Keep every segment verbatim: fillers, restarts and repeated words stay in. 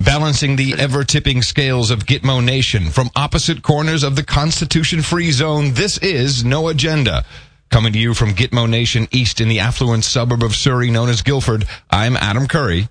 Balancing the ever-tipping scales of Gitmo Nation from opposite corners of the Constitution-free zone, this is No Agenda. Coming to you from Gitmo Nation East in the affluent suburb of Surrey known as Guilford, I'm Adam Curry.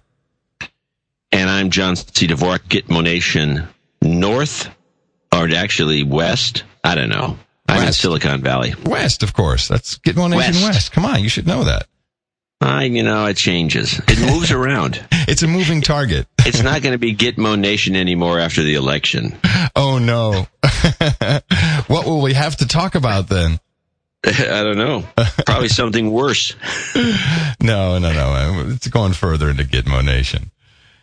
And I'm John C. Dvorak, Gitmo Nation North, or actually West. I don't know. I'm West. In Silicon Valley. West, of course. That's Gitmo Nation West. West. Come on, you should know that. I, you know, it changes. It moves around. It's a moving target. It's not going to be Gitmo Nation anymore after the election. Oh, no. What will we have to talk about then? I don't know. Probably something worse. No, no, no. It's going further into Gitmo Nation.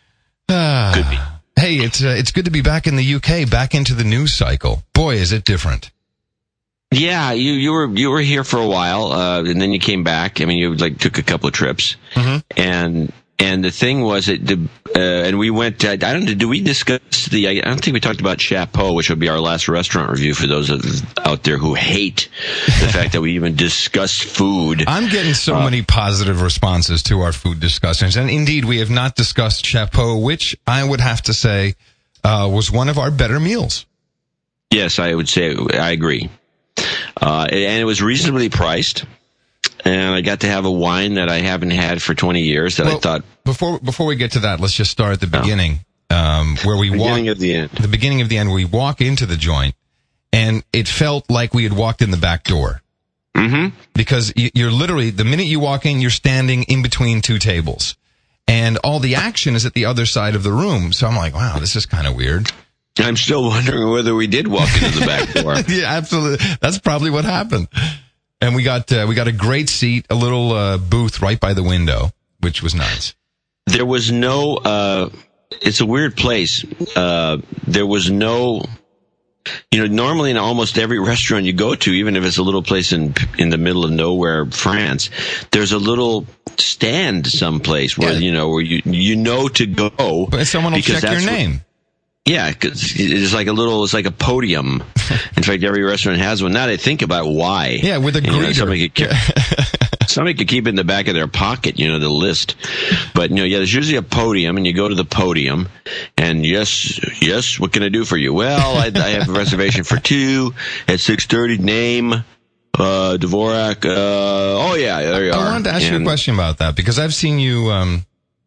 Ah. Could be. Hey, it's uh, it's good to be back in the U K, back into the news cycle. Boy, is it different. Yeah, you, you were you were here for a while, uh, and then you came back. I mean, you like took a couple of trips, mm-hmm. and and the thing was that the uh, and we went. Uh, I don't know. Did we discuss the? I don't think we talked about Chapeau, which would be our last restaurant review for those of, out there who hate the fact that we even discussed food. I'm getting so uh, many positive responses to our food discussions, and indeed, we have not discussed Chapeau, which I would have to say uh, was one of our better meals. Yes, I would say I agree. Uh, and it was reasonably priced, and I got to have a wine that I haven't had for twenty years that well, I thought... Before before we get to that, let's just start at the beginning, oh. um, where we walk... Beginning of the end. The beginning of the end, where we walk into the joint, and it felt like we had walked in the back door. Mm-hmm. Because you're literally, the minute you walk in, you're standing in between two tables. And all the action is at the other side of the room. So I'm like, wow, this is kind of weird. I'm still wondering whether we did walk into the back door. Yeah, absolutely. That's probably what happened. And we got uh, we got a great seat, a little uh, booth right by the window, which was nice. There was no. Uh, it's a weird place. Uh, there was no. You know, normally in almost every restaurant you go to, even if it's a little place in in the middle of nowhere, France, there's a little stand someplace where yeah. you know where you you know to go. But someone will check your name. What, Yeah, cause it's like a little, it's like a podium. In fact, every restaurant has one. Now that I think about why. Yeah, with a greeter. You know, somebody, could keep, somebody could keep it in the back of their pocket, you know, the list. But, you know, yeah, there's usually a podium, and you go to the podium, and yes, yes, what can I do for you? Well, I, I have a reservation for two at six thirty, name, uh, Dvorak, uh, oh yeah, there you I are. I wanted to ask and, you a question about that, because I've seen you, um,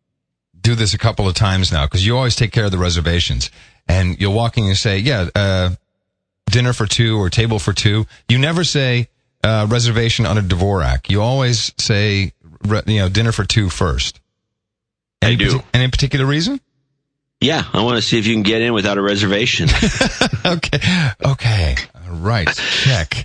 do this a couple of times now, because you always take care of the reservations. And you'll walk in and say, yeah, uh, dinner for two or table for two. You never say, uh, reservation on a Dvorak. You always say, re- you know, dinner for two first. Any I do. Partic- any particular reason? Yeah, I want to see if you can get in without a reservation. Okay. Okay. All right. Check.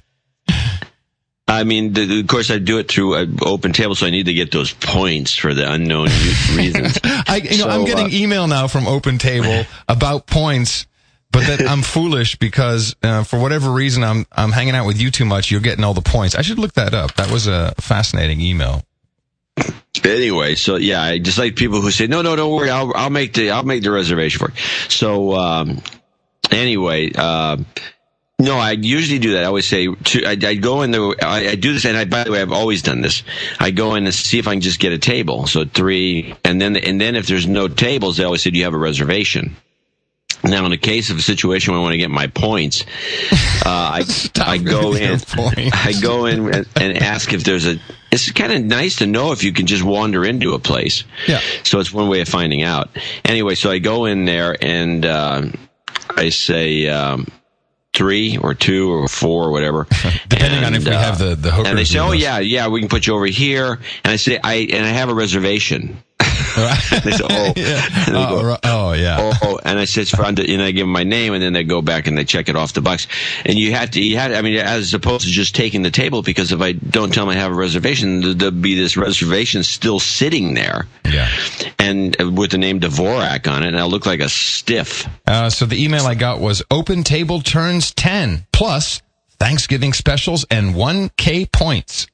I mean, the, of course, I do it through an open table, so I need to get those points for the unknown reasons. I, you know, so, I'm getting uh, email now from Open Table about points, but that I'm foolish because uh, for whatever reason I'm I'm hanging out with you too much. You're getting all the points. I should look that up. That was a fascinating email. Anyway, so yeah, I just like people who say, no, no, don't worry, I'll I'll make the I'll make the reservation for you. So um, anyway. Uh, No, I usually do that. I always say, to, I, I go in the, I, I do this, and I, by the way, I've always done this. I go in to see if I can just get a table. So three, and then, and then if there's no tables, they always say, do you have a reservation? Now, in the case of a situation where I want to get my points, uh, I, I go in, I go in and, and ask if there's a, it's kind of nice to know if you can just wander into a place. Yeah. So it's one way of finding out. Anyway, so I go in there and, uh, I say, um, three or two or four or whatever. Depending and, on if we uh, have the, the hookers. And they say, oh yeah, yeah, we can put you over here. And I say, I, and I have a reservation. They say, oh, yeah. And they oh, go, right. oh, yeah. Oh, oh, and I say it's for under, and I give them my name, and then they go back and they check it off the box. And you had to, you had, I mean, as opposed to just taking the table, because if I don't tell them I have a reservation, there'll be this reservation still sitting there. Yeah. And with the name Dvorak on it, and I'll look like a stiff. Uh, so the email I got was Open Table turns ten plus Thanksgiving specials and one K points.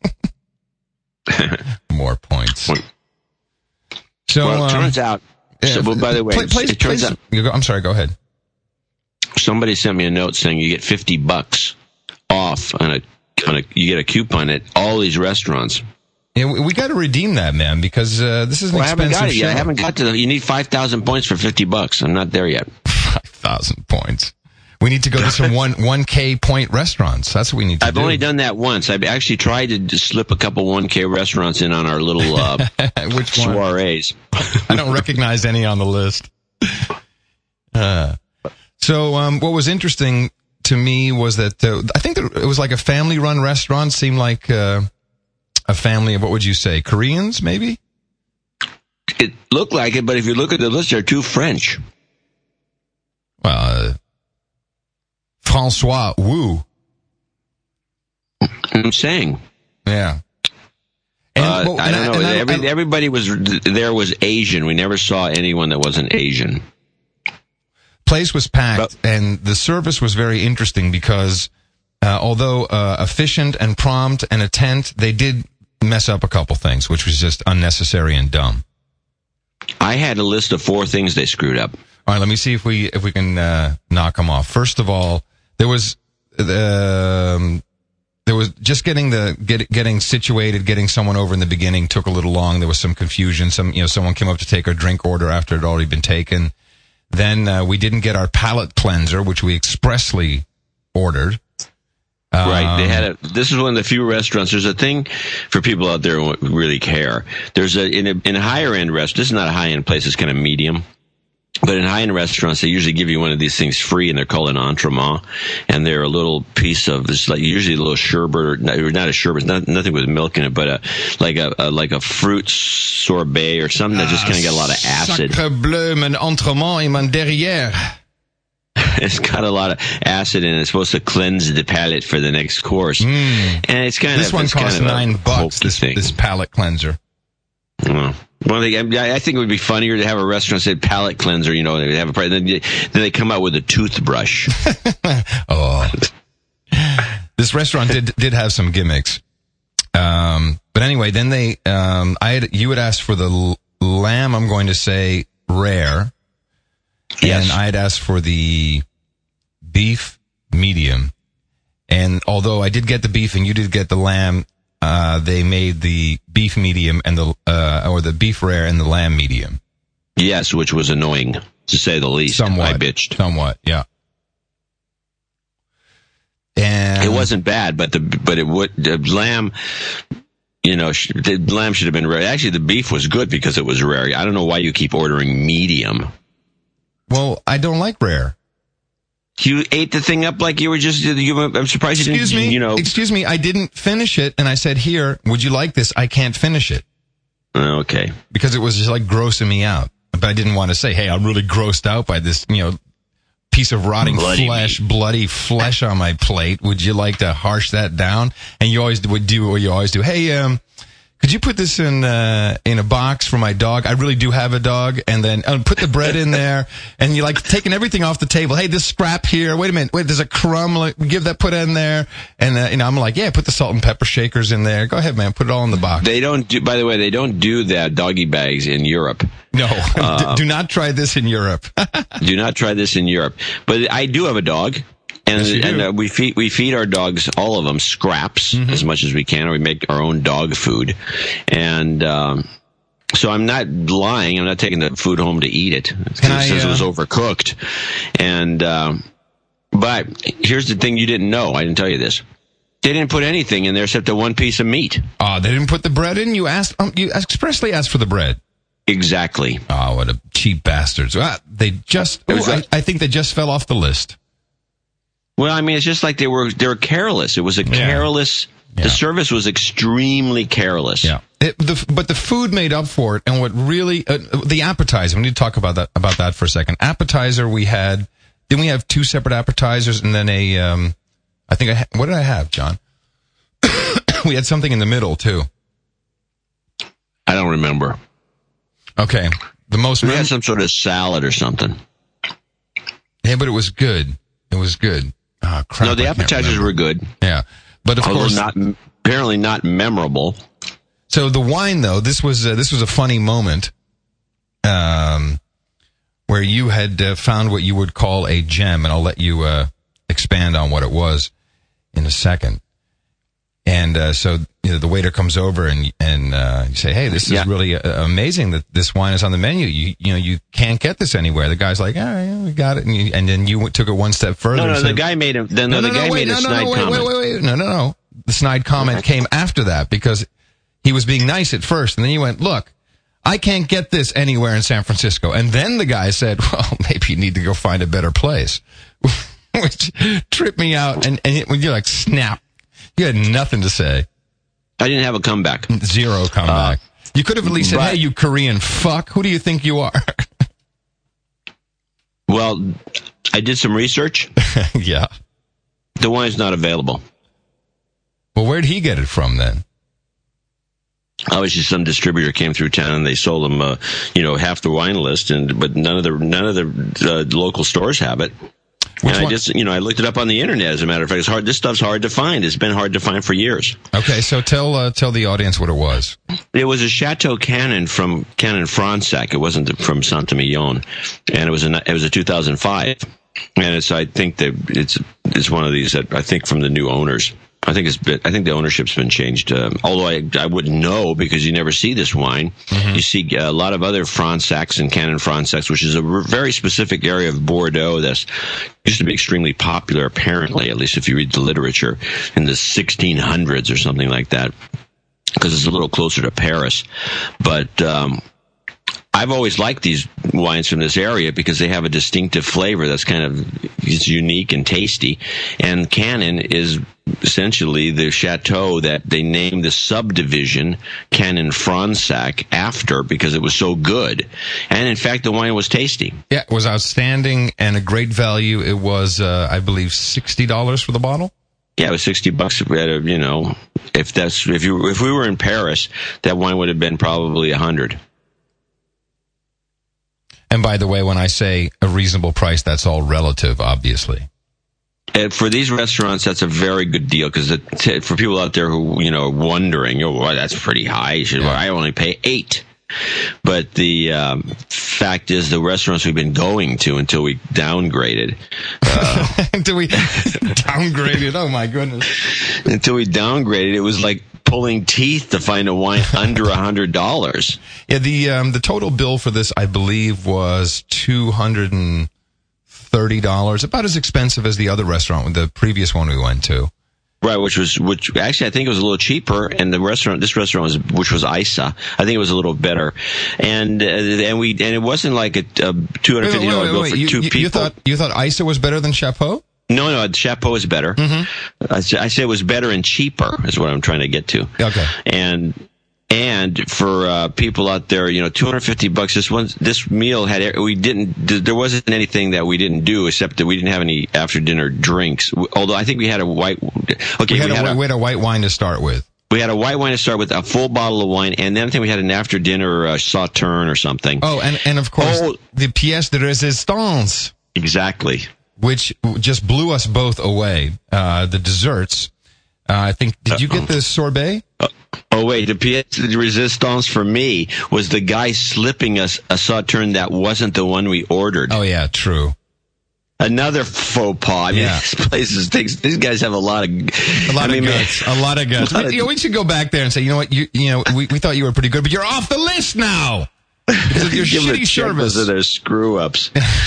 More points. So, well, it turns um, out, so, well, by the way, play, play, it turns play, out, you go, I'm sorry, go ahead. Somebody sent me a note saying you get fifty bucks off on a, on a, you get a coupon at all these restaurants. Yeah, we, we got to redeem that, man, because uh, this is an well, expensive I haven't got it show. yet. I haven't got to the, you need five thousand points for fifty bucks. I'm not there yet. five thousand points. We need to go to some one, 1K point restaurants. That's what we need to I've do. only done that once. I've actually tried to just slip a couple one K restaurants in on our little uh, Which one? soirees. I don't recognize any on the list. Uh, so um, what was interesting to me was that uh, I think that it was like a family-run restaurant. Seemed like uh, a family of, what would you say, Koreans, maybe? It looked like it, but if you look at the list, they're too French. Well, uh, Francois Wu. I'm saying. Yeah. And, uh, well, I and don't I, know. and I, Every, I, everybody was there was Asian. We never saw anyone that wasn't Asian. Place was packed, but, and the service was very interesting because uh, although uh, efficient and prompt and attent, they did mess up a couple things, which was just unnecessary and dumb. I had a list of four things they screwed up. All right, let me see if we if we can uh, knock them off. First of all, there was the um, there was just getting the get, getting situated, getting someone over in the beginning took a little long. There was some confusion. Some you know someone came up to take our drink order after it had already been taken. Then uh, we didn't get our palate cleanser, which we expressly ordered. Um, Right. They had a, this is one of the few restaurants. There's a thing for people out there who really care. There's a, in a, in a higher end restaurant, this is not a high end place, it's kind of medium. But in high end restaurants, they usually give you one of these things free, and they're called an entremets. And they're a little piece of, it's like usually a little sherbet, or not, or not a sherbet, not, nothing with milk in it, but a, like a, a like a fruit sorbet or something that just kind of got a lot of acid. Sacre bleu, mon entremets et mon derrière. It's got a lot of acid in it. It's supposed to cleanse the palate for the next course. Mm. And it's kind this of this one it's costs kind of nine bucks. This thing. this palate cleanser. Well, well they, I think it would be funnier to have a restaurant say palate cleanser. You know, they have a price. Then, then they come out with a toothbrush. Oh, this restaurant did did have some gimmicks. Um, but anyway, then they um, I had you had asked for the l- lamb. I'm going to say rare. Yes. And I had asked for the beef medium. And although I did get the beef and you did get the lamb, uh, they made the beef medium and the, uh, or the beef rare and the lamb medium. Yes, which was annoying, to say the least. Somewhat. I bitched. Somewhat, yeah. And it wasn't bad, but the, but it would, the lamb, you know, sh- the lamb should have been rare. Actually, the beef was good because it was rare. I don't know why you keep ordering medium. Well, I don't like rare. You ate the thing up like you were just, you, I'm surprised you Excuse didn't, me, you know. Excuse me, I didn't finish it, and I said, here, would you like this? I can't finish it. Okay. Because it was just like grossing me out. But I didn't want to say, hey, I'm really grossed out by this, you know, piece of rotting Bloody flesh, meat. bloody flesh on my plate. Would you like to harsh that down? And you always would do what you always do. Hey, um, could you put this in uh, in a box for my dog? I really do have a dog. And then uh, put the bread in there. And you're like taking everything off the table. Hey, this scrap here. Wait a minute. Wait, there's a crumb. Like, give that, put it in there. And uh, you know, I'm like, yeah, put the salt and pepper shakers in there. Go ahead, man. Put it all in the box. They don't do, by the way, they don't do that doggy bags in Europe. No, Uh, do not try this in Europe. Do not try this in Europe. But I do have a dog. And, Yes, you do. and uh, we feed we feed our dogs, all of them, scraps Mm-hmm. as much as we can, or we make our own dog food. And um, so I'm not lying. I'm not taking the food home to eat it. It I, says it was uh, overcooked. And um, but here's the thing you didn't know. I didn't tell you this. They didn't put anything in there except the one piece of meat. Oh, they didn't put the bread in? You asked, um, you expressly asked for the bread. Exactly. Oh, what a cheap bastards. Ah, they just, It was ooh, I, like- I think they just fell off the list. Well, I mean, it's just like they were they were careless. It was a Yeah. careless. Yeah. The service was extremely careless. Yeah. It, the, but the food made up for it, and what really, uh, the appetizer, we need to talk about that, about that for a second. Appetizer, we had, didn't we have two separate appetizers and then a, um, I think I, ha- what did I have, John? We had something in the middle, too. I don't remember. Okay. The most, We mem- had some sort of salad or something. yeah, but it was good. It was good. Oh, crap. No, the I can't appetizers remember. were good, Yeah. But of although course, not apparently not memorable. so the wine though, this was, uh, this was a funny moment, um, where you had uh, found what you would call a gem, and I'll let you, uh, expand on what it was in a second. And uh, so you know, the waiter comes over and and uh, you say, "Hey, this is Yeah. really uh, amazing that this wine is on the menu. You you know you can't get this anywhere." The guy's like, "Ah, yeah, we got it," and, you, and then you took it one step further. No, no, and the said, guy made a then no, no, the no, guy no, wait, made a no, no, snide no, wait, comment. wait, wait, wait, no, no, no. The snide comment came after that because he was being nice at first, and then he went, "Look, I can't get this anywhere in San Francisco." And then the guy said, "Well, maybe you need to go find a better place," which tripped me out. And, and it, when you're like, snap, you had nothing to say. I didn't have a comeback. Zero comeback. Uh, you could have at least said, but, "Hey, you Korean fuck, who do you think you are?" Well, I did some research. Yeah. The wine's not available. Well, where'd he get it from then? Obviously, some distributor came through town and they sold them, uh, you know, half the wine list, and but none of the none of the uh, local stores have it. Which and I one? just, you know, I looked it up on the internet. As a matter of fact, it's hard. This stuff's hard to find. It's been hard to find for years. Okay, so tell uh, tell the audience what it was. It was a Chateau Canon from Canon Fransac. It wasn't from Saint-Emilion, and it was a it was a two thousand five. And it's I think that it's it's one of these that I think from the new owners. I think it's been, I think the ownership's been changed. Um, although I I wouldn't know because you never see this wine. Mm-hmm. You see a lot of other Fransacs and Canon Fransacs, which is a very specific area of Bordeaux that's used to be extremely popular, apparently, at least if you read the literature, in the sixteen hundreds or something like that, because it's a little closer to Paris. But um, I've always liked these wines from this area because they have a distinctive flavor that's kind of it's unique and tasty. And Canon is essentially the chateau that they named the subdivision Canon Fransac after because it was so good. And in fact, the wine was tasty. Yeah, it was outstanding and a great value. It was, uh, I believe, sixty dollars for the bottle. Yeah, it was sixty bucks. At a, you know, if that's if you if we were in Paris, that wine would have been probably a hundred. And by the way, when I say a reasonable price, that's all relative, obviously. And for these restaurants, that's a very good deal because for people out there who, you know, are wondering, oh, well, that's pretty high. You should, Yeah. well, I only pay eight. But the um, fact is, the restaurants we've been going to until we downgraded. Uh, until we downgraded, oh my goodness. Until we downgraded, it was like pulling teeth to find a wine under a hundred dollars. Yeah, the um, the total bill for this, I believe, was two hundred and thirty dollars, about as expensive as the other restaurant, the previous one we went to. Right, which was which actually I think it was a little cheaper, and the restaurant, this restaurant was which was Isa, I think it was a little better, and uh, and we and it wasn't like a, a two hundred fifty dollar bill for you, two you, people. You thought you thought Isa was better than Chapeau? No, no, Chapeau is better. Mm-hmm. I, I said it was better and cheaper is what I'm trying to get to. Okay, and. And for uh, people out there, you know, two hundred fifty bucks. This one, this meal had we didn't. There wasn't anything that we didn't do except that we didn't have any after dinner drinks. Although I think we had a white. Okay, we had, we had, a, a, we had a white wine to start with. We had a white wine to start with, a full bottle of wine, and then I think we had an after dinner uh, sauterne or something. Oh, and and of course oh, the pièce de résistance. Exactly. Which just blew us both away. Uh, the desserts. Uh, I think. Did you get the sorbet? Uh, oh wait, the pièce de résistance for me was the guy slipping us a sauterne that wasn't the one we ordered. Oh yeah, true. Another faux pas. I mean, Yeah. this place is, these guys have a lot of, a lot I mean, of guts. A lot of guts. lot We, of- you know, we should go back there and say, you know what, you you know, we, we thought you were pretty good, but you're off the list now because of your give them a shitty check service. because of their screw ups.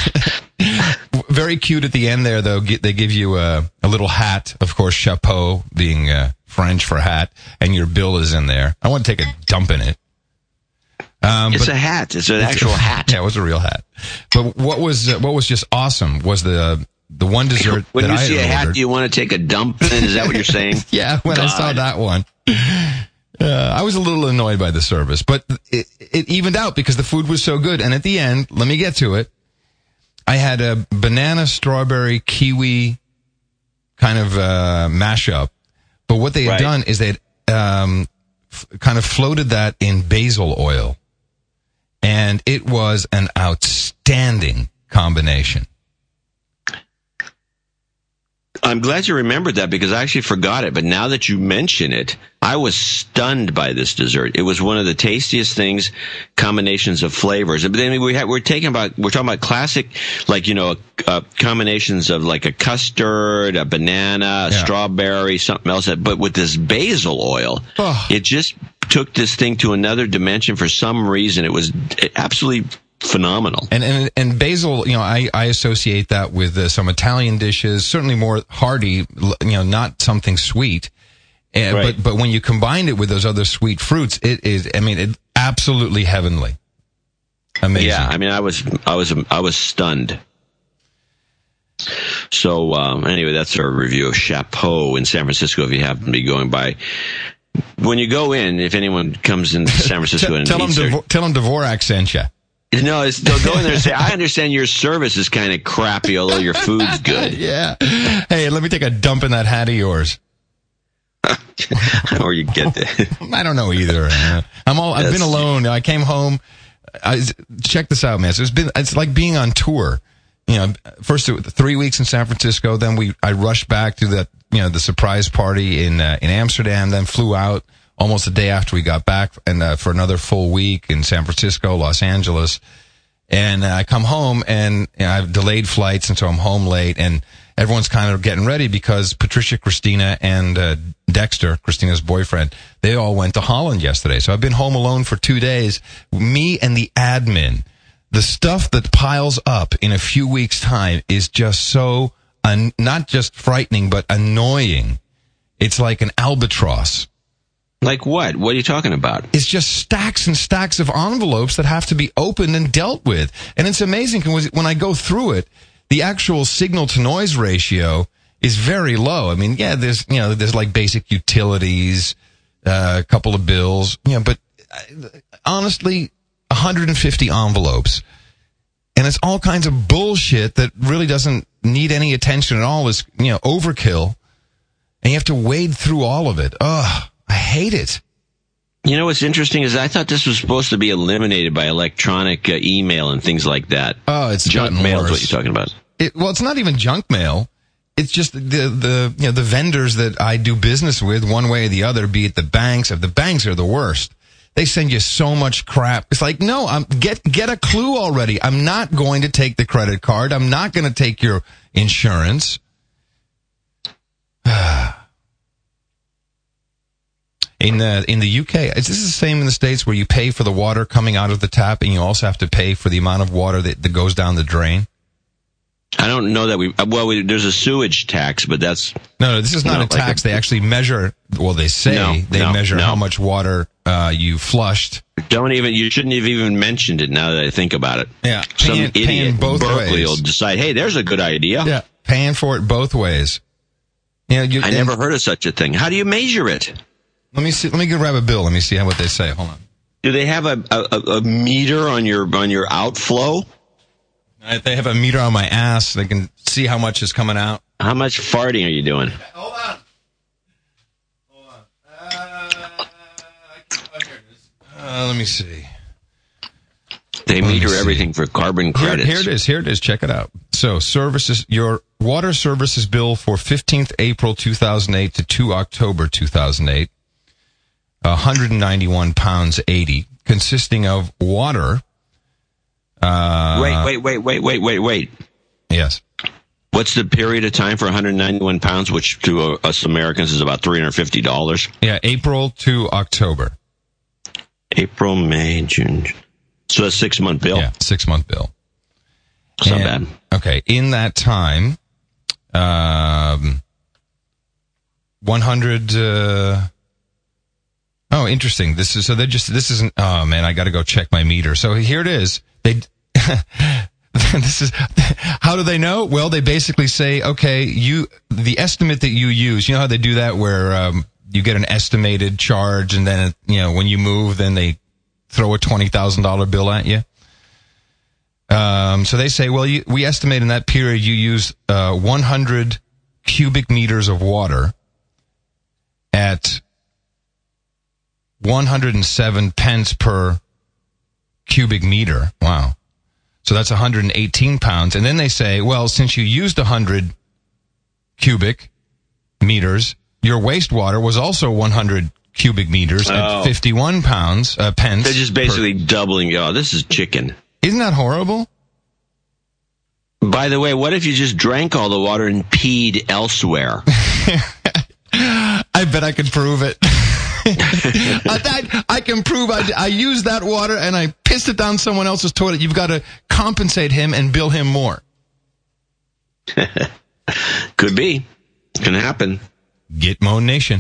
Very cute at the end there, though. Get, they give you a, a little hat, of course, chapeau being uh, French for hat, and your bill is in there. I want to take a dump in it. Um, It's but, a hat. It's an actual hat. Yeah, it was a real hat. But what was uh, what was just awesome was the the one dessert When that you I see a had hat, ordered. do you want to take a dump in? Is that what you're saying? Yeah, when I saw God. that one. Uh, I was a little annoyed by the service, but it, it evened out because the food was so good. And at the end, let me get to it. I had a banana, strawberry, kiwi kind of uh, mashup. But what they had Right. done is they had um, f- kind of floated that in basil oil. And it was an outstanding combination. I'm glad you remembered that because I actually forgot it. But now that you mention it, I was stunned by this dessert. It was one of the tastiest things, combinations of flavors. But then we had, we're taking about, we're talking about classic, like, you know, uh, combinations of like a custard, a banana, a yeah. strawberry, something else. But with this basil oil, oh. it just took this thing to another dimension for some reason. It was absolutely phenomenal. And, and and basil, you know, I, I associate that with uh, some Italian dishes, certainly more hearty, you know, not something sweet. And, right. But but when you combine it with those other sweet fruits, it is, I mean, it absolutely heavenly. Amazing. Yeah, I mean, I was I was I was stunned. So um, anyway, that's our review of Chapeau in San Francisco. If you happen to be going by. When you go in, if anyone comes into San Francisco and tell them Devo- tell them Dvorak sent you. No, it's, they'll go in there and say, I understand your service is kind of crappy, although your food's good. Yeah. Hey, let me take a dump in that hat of yours. Or you get that. I don't know either. I'm all, I've That's, been alone. I came home. I, check this out, man. So it's been, it's like being on tour. You know, first three weeks in San Francisco, then we, I rushed back to that, you know, the surprise party in, uh, in Amsterdam, then flew out almost a day after we got back, and uh, for another full week in San Francisco, Los Angeles. And uh, I come home, and you know, I've delayed flights, and so I'm home late, and everyone's kind of getting ready because Patricia, Christina, and uh, Dexter, Christina's boyfriend, they all went to Holland yesterday. So I've been home alone for two days. Me and the admin, the stuff that piles up in a few weeks' time is just so, un- not just frightening, but annoying. It's like an albatross. Like what? What are you talking about? It's just stacks and stacks of envelopes that have to be opened and dealt with. And it's amazing because when I go through it, the actual signal to noise ratio is very low. I mean, yeah, there's, you know, there's like basic utilities, uh, a couple of bills, you know, but uh, honestly, one hundred fifty envelopes. And it's all kinds of bullshit that really doesn't need any attention at all. It's, you know, overkill. And you have to wade through all of it. Ugh. I hate it. You know what's interesting is I thought this was supposed to be eliminated by electronic uh, email and things like that. Oh, it's junk mail is what you're talking about. It, well, it's not even junk mail. It's just the the you know the vendors that I do business with, one way or the other. Be it the banks. If the banks are the worst, they send you so much crap. It's like, no, I'm get get a clue already. I'm not going to take the credit card. I'm not going to take your insurance. In the, in the U K, is this the same in the States where you pay for the water coming out of the tap and you also have to pay for the amount of water that, that goes down the drain? I don't know that we, well, we, there's a sewage tax, but that's... No, no, this is not no, a tax. Like a, they actually measure, well, they say no, they no, measure no. how much water uh, you flushed. Don't even, you shouldn't have even mentioned it now that I think about it. Yeah. Some paying, idiot paying both Berkeley ways. will decide, hey, there's a good idea. Yeah, paying for it both ways. You know, you, I and, never heard of such a thing. How do you measure it? Let me see. Let me grab a bill. Let me see how what they say. Hold on. Do they have a, a, a meter on your on your outflow? Uh, they have a meter on my ass. They can see how much is coming out. How much farting are you doing? Hold on. Hold on. Uh, oh, here it is. Uh, let me see. They let meter everything for carbon credits. Here, here it is. Here it is. Check it out. So, services. Your water services bill for fifteenth April two thousand eight to two October two thousand eight. one hundred ninety-one pounds eighty, consisting of water. Uh, wait, wait, wait, wait, wait, wait, wait. Yes. What's the period of time for one hundred ninety-one pounds, which to uh, us Americans is about three hundred fifty dollars? Yeah, April to October. April, May, June. So a six-month bill? Yeah, six-month bill. It's not bad. Okay, in that time, um, one hundred... Uh, Oh, interesting. This is, so they just, this isn't, oh man, I gotta go check my meter. So here it is. They, this is, how do they know? Well, they basically say, okay, you, the estimate that you use, you know how they do that where, um, you get an estimated charge and then, you know, when you move, then they throw a twenty thousand dollars bill at you. Um, so they say, well, you, we estimate in that period you use, uh, one hundred cubic meters of water at one hundred seven pence per cubic meter. Wow. So that's one hundred eighteen pounds. And then they say, well, since you used one hundred cubic meters. Your wastewater was also one hundred cubic meters oh. at fifty-one pounds, uh, pence. They're just basically per- doubling. Oh, this is chicken. Isn't that horrible? By the way, what if you just drank all the water and peed elsewhere? I bet I could prove it. I, that, I can prove I, I used that water and I pissed it down someone else's toilet. You've got to compensate him and bill him more. Could be. Can happen. Gitmo Nation.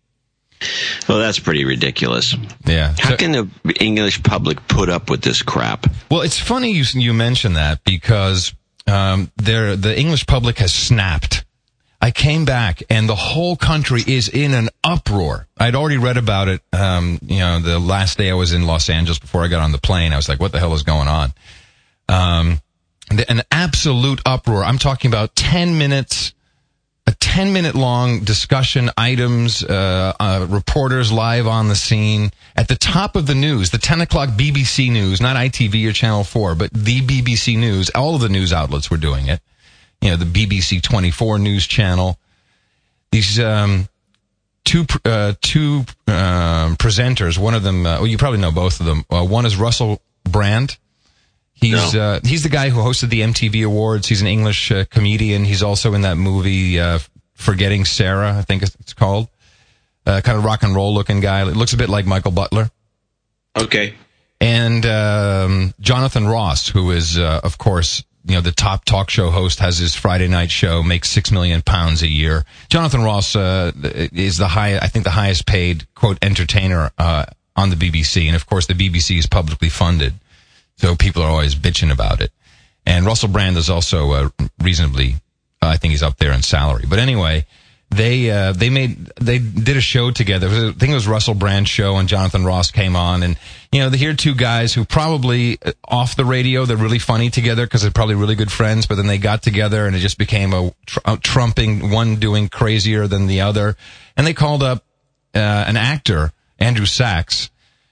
Well, that's pretty ridiculous. Yeah. How so, can the English public put up with this crap? Well, it's funny you you mention that because um, there the English public has snapped. I came back and the whole country is in an uproar. I'd already read about it, um, you know, the last day I was in Los Angeles before I got on the plane. I was like, what the hell is going on? Um, an absolute uproar. I'm talking about ten minutes, a ten minute long discussion, items, uh, uh, reporters live on the scene. At the top of the news, the ten o'clock B B C News, not I T V or Channel four, but the B B C News, all of the news outlets were doing it. You know, the B B C twenty-four news channel. These um, two uh, two um, presenters. One of them, uh, well, you probably know both of them. Uh, one is Russell Brand. He's no. uh, he's the guy who hosted the M T V Awards. He's an English uh, comedian. He's also in that movie uh, Forgetting Sarah, I think it's called. Uh, kind of rock and roll looking guy. It looks a bit like Michael Butler. Okay. And um, Jonathan Ross, who is, uh, of course, you know, the top talk show host, has his Friday night show, makes six million pounds a year. Jonathan Ross, uh, is the high, I think the highest paid, quote, entertainer, uh, on the B B C. And of course the B B C is publicly funded. So people are always bitching about it. And Russell Brand is also, uh, reasonably, uh, I think he's up there in salary. But anyway, they, uh, they made, they did a show together. I think it was Russell Brand's show and Jonathan Ross came on and, you know, here are two guys who probably off the radio, they're really funny together because they're probably really good friends, but then they got together and it just became a, tr- a trumping, one doing crazier than the other. And they called up, uh, an actor, Andrew Sachs,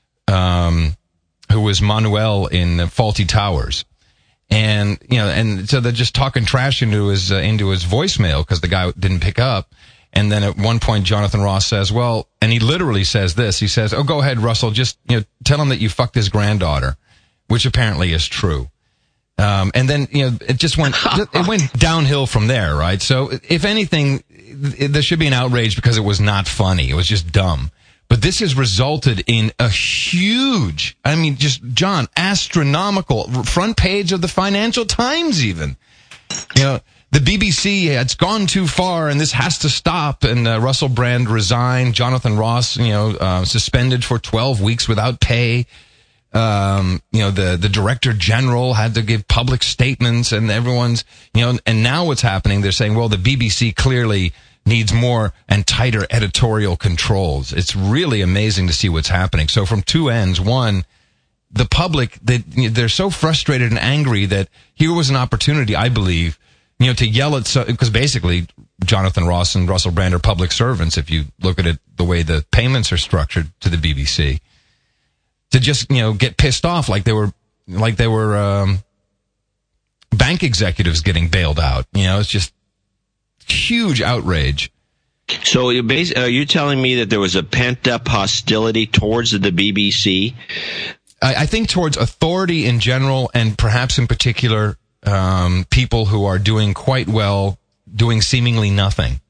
um, who was Manuel in Fawlty Towers. And, you know, and so they're just talking trash into his, uh, into his voicemail because the guy didn't pick up. And then at one point, Jonathan Ross says, well, and he literally says this, he says, oh, go ahead, Russell, just, you know, tell him that you fucked his granddaughter, which apparently is true. Um, and then, you know, it just went, it went downhill from there, right? So if anything, it, there should be an outrage because it was not funny. It was just dumb. But this has resulted in a huge, I mean, just, John, astronomical front page of the Financial Times even. You know, the B B C, it's gone too far and this has to stop. And uh, Russell Brand resigned. Jonathan Ross, you know, uh, suspended for twelve weeks without pay. Um, you know, the, the director general had to give public statements and everyone's, you know, and now what's happening, they're saying, well, the B B C clearly needs more and tighter editorial controls. It's really amazing to see what's happening. So from two ends, one, the public, they, they're so frustrated and angry that here was an opportunity, I believe, you know, to yell at, because basically Jonathan Ross and Russell Brand are public servants if you look at it the way the payments are structured to the B B C, to just, you know, get pissed off like they were, like they were, um, bank executives getting bailed out. You know, it's just huge outrage. So you're bas- are you telling me that there was a pent-up hostility towards the B B C? I, I think towards authority in general, and perhaps in particular, um, people who are doing quite well, doing seemingly nothing.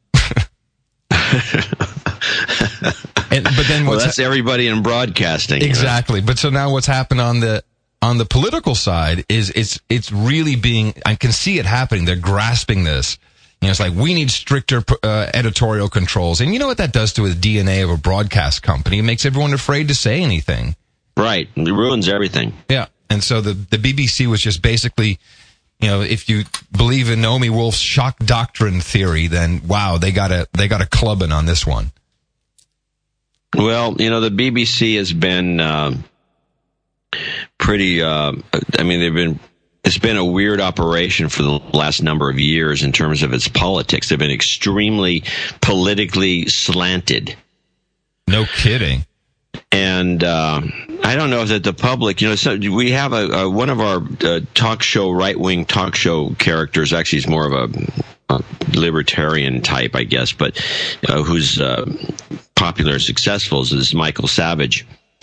and, but then, well, what's that's ha- everybody in broadcasting. Exactly. You know? But so now, what's happened on the on the political side is it's it's really being. I can see it happening. They're grasping this. You know, it's like, we need stricter uh, editorial controls. And you know what that does to the D N A of a broadcast company? It makes everyone afraid to say anything. Right. It ruins everything. Yeah. And so the, the B B C was just basically, you know, if you believe in Naomi Wolf's shock doctrine theory, then wow, they got a, they got a clubbing on this one. Well, you know, the B B C has been, uh, pretty, uh, I mean, they've been, it's been a weird operation for the last number of years in terms of its politics. They've been extremely politically slanted. No kidding. And uh, I don't know that the public, you know, so we have a, a one of our uh, talk show, right-wing talk show characters, actually is more of a, a libertarian type, I guess, but uh, who's uh, popular and successful is Michael Savage.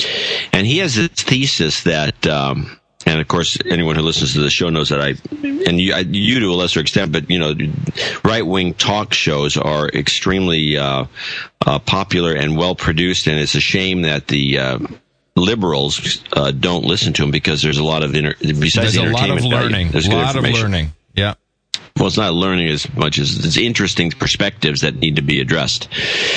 And he has this thesis that, um, and of course, anyone who listens to the show knows that I, and you, I, you to a lesser extent, but, you know, right-wing talk shows are extremely uh, uh, popular and well-produced, and it's a shame that the uh, liberals uh, don't listen to them because there's a lot of, inter- besides there's the a lot of entertainment value, learning, there's a good lot of information. learning, yeah. Well, it's not learning as much as it's interesting perspectives that need to be addressed.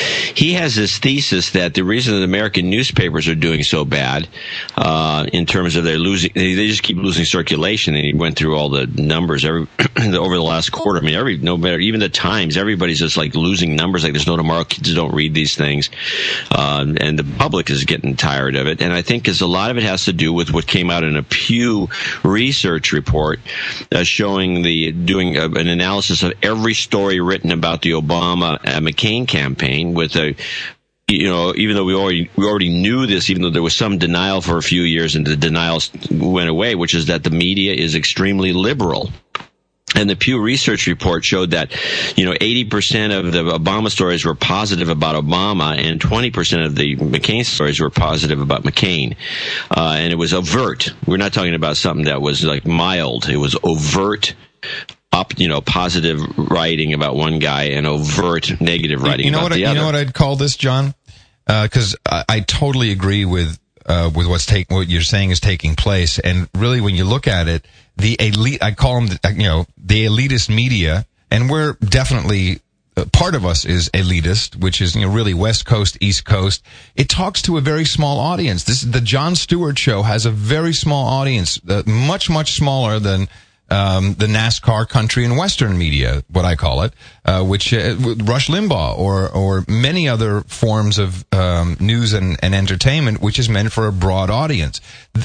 He has this thesis that the reason that American newspapers are doing so bad, uh, in terms of they're losing, they just keep losing circulation. And he went through all the numbers every, over the last quarter. I mean, every, no matter, even the Times, everybody's just like losing numbers like there's no tomorrow. Kids don't read these things. Uh, and the public is getting tired of it. And I think because a lot of it has to do with what came out in a Pew Research report, uh, showing the, doing a, an analysis of every story written about the Obama uh, McCain campaign with a, you know, even though we already we already knew this, even though there was some denial for a few years and the denial went away, which is that the media is extremely liberal. And the Pew Research report showed that, you know, eighty percent of the Obama stories were positive about Obama and twenty percent of the McCain stories were positive about McCain. Uh, and it was overt. We're not talking about something that was like mild. It was overt. Up, you know, positive writing about one guy and overt negative writing you know about what the I, other. You know what I'd call this, John? Because uh, I, I totally agree with uh, with what's taking what you're saying is taking place, and really, when you look at it, the elite, I call them, the, you know, the elitist media, and we're definitely uh, part of us is elitist, which is, you know, really West Coast, East Coast. It talks to a very small audience. This the Jon Stewart show has a very small audience, uh, much much smaller than. Um, the NASCAR country and Western media, what I call it, uh, which, uh, Rush Limbaugh or, or many other forms of, um, news and, and entertainment, which is meant for a broad audience.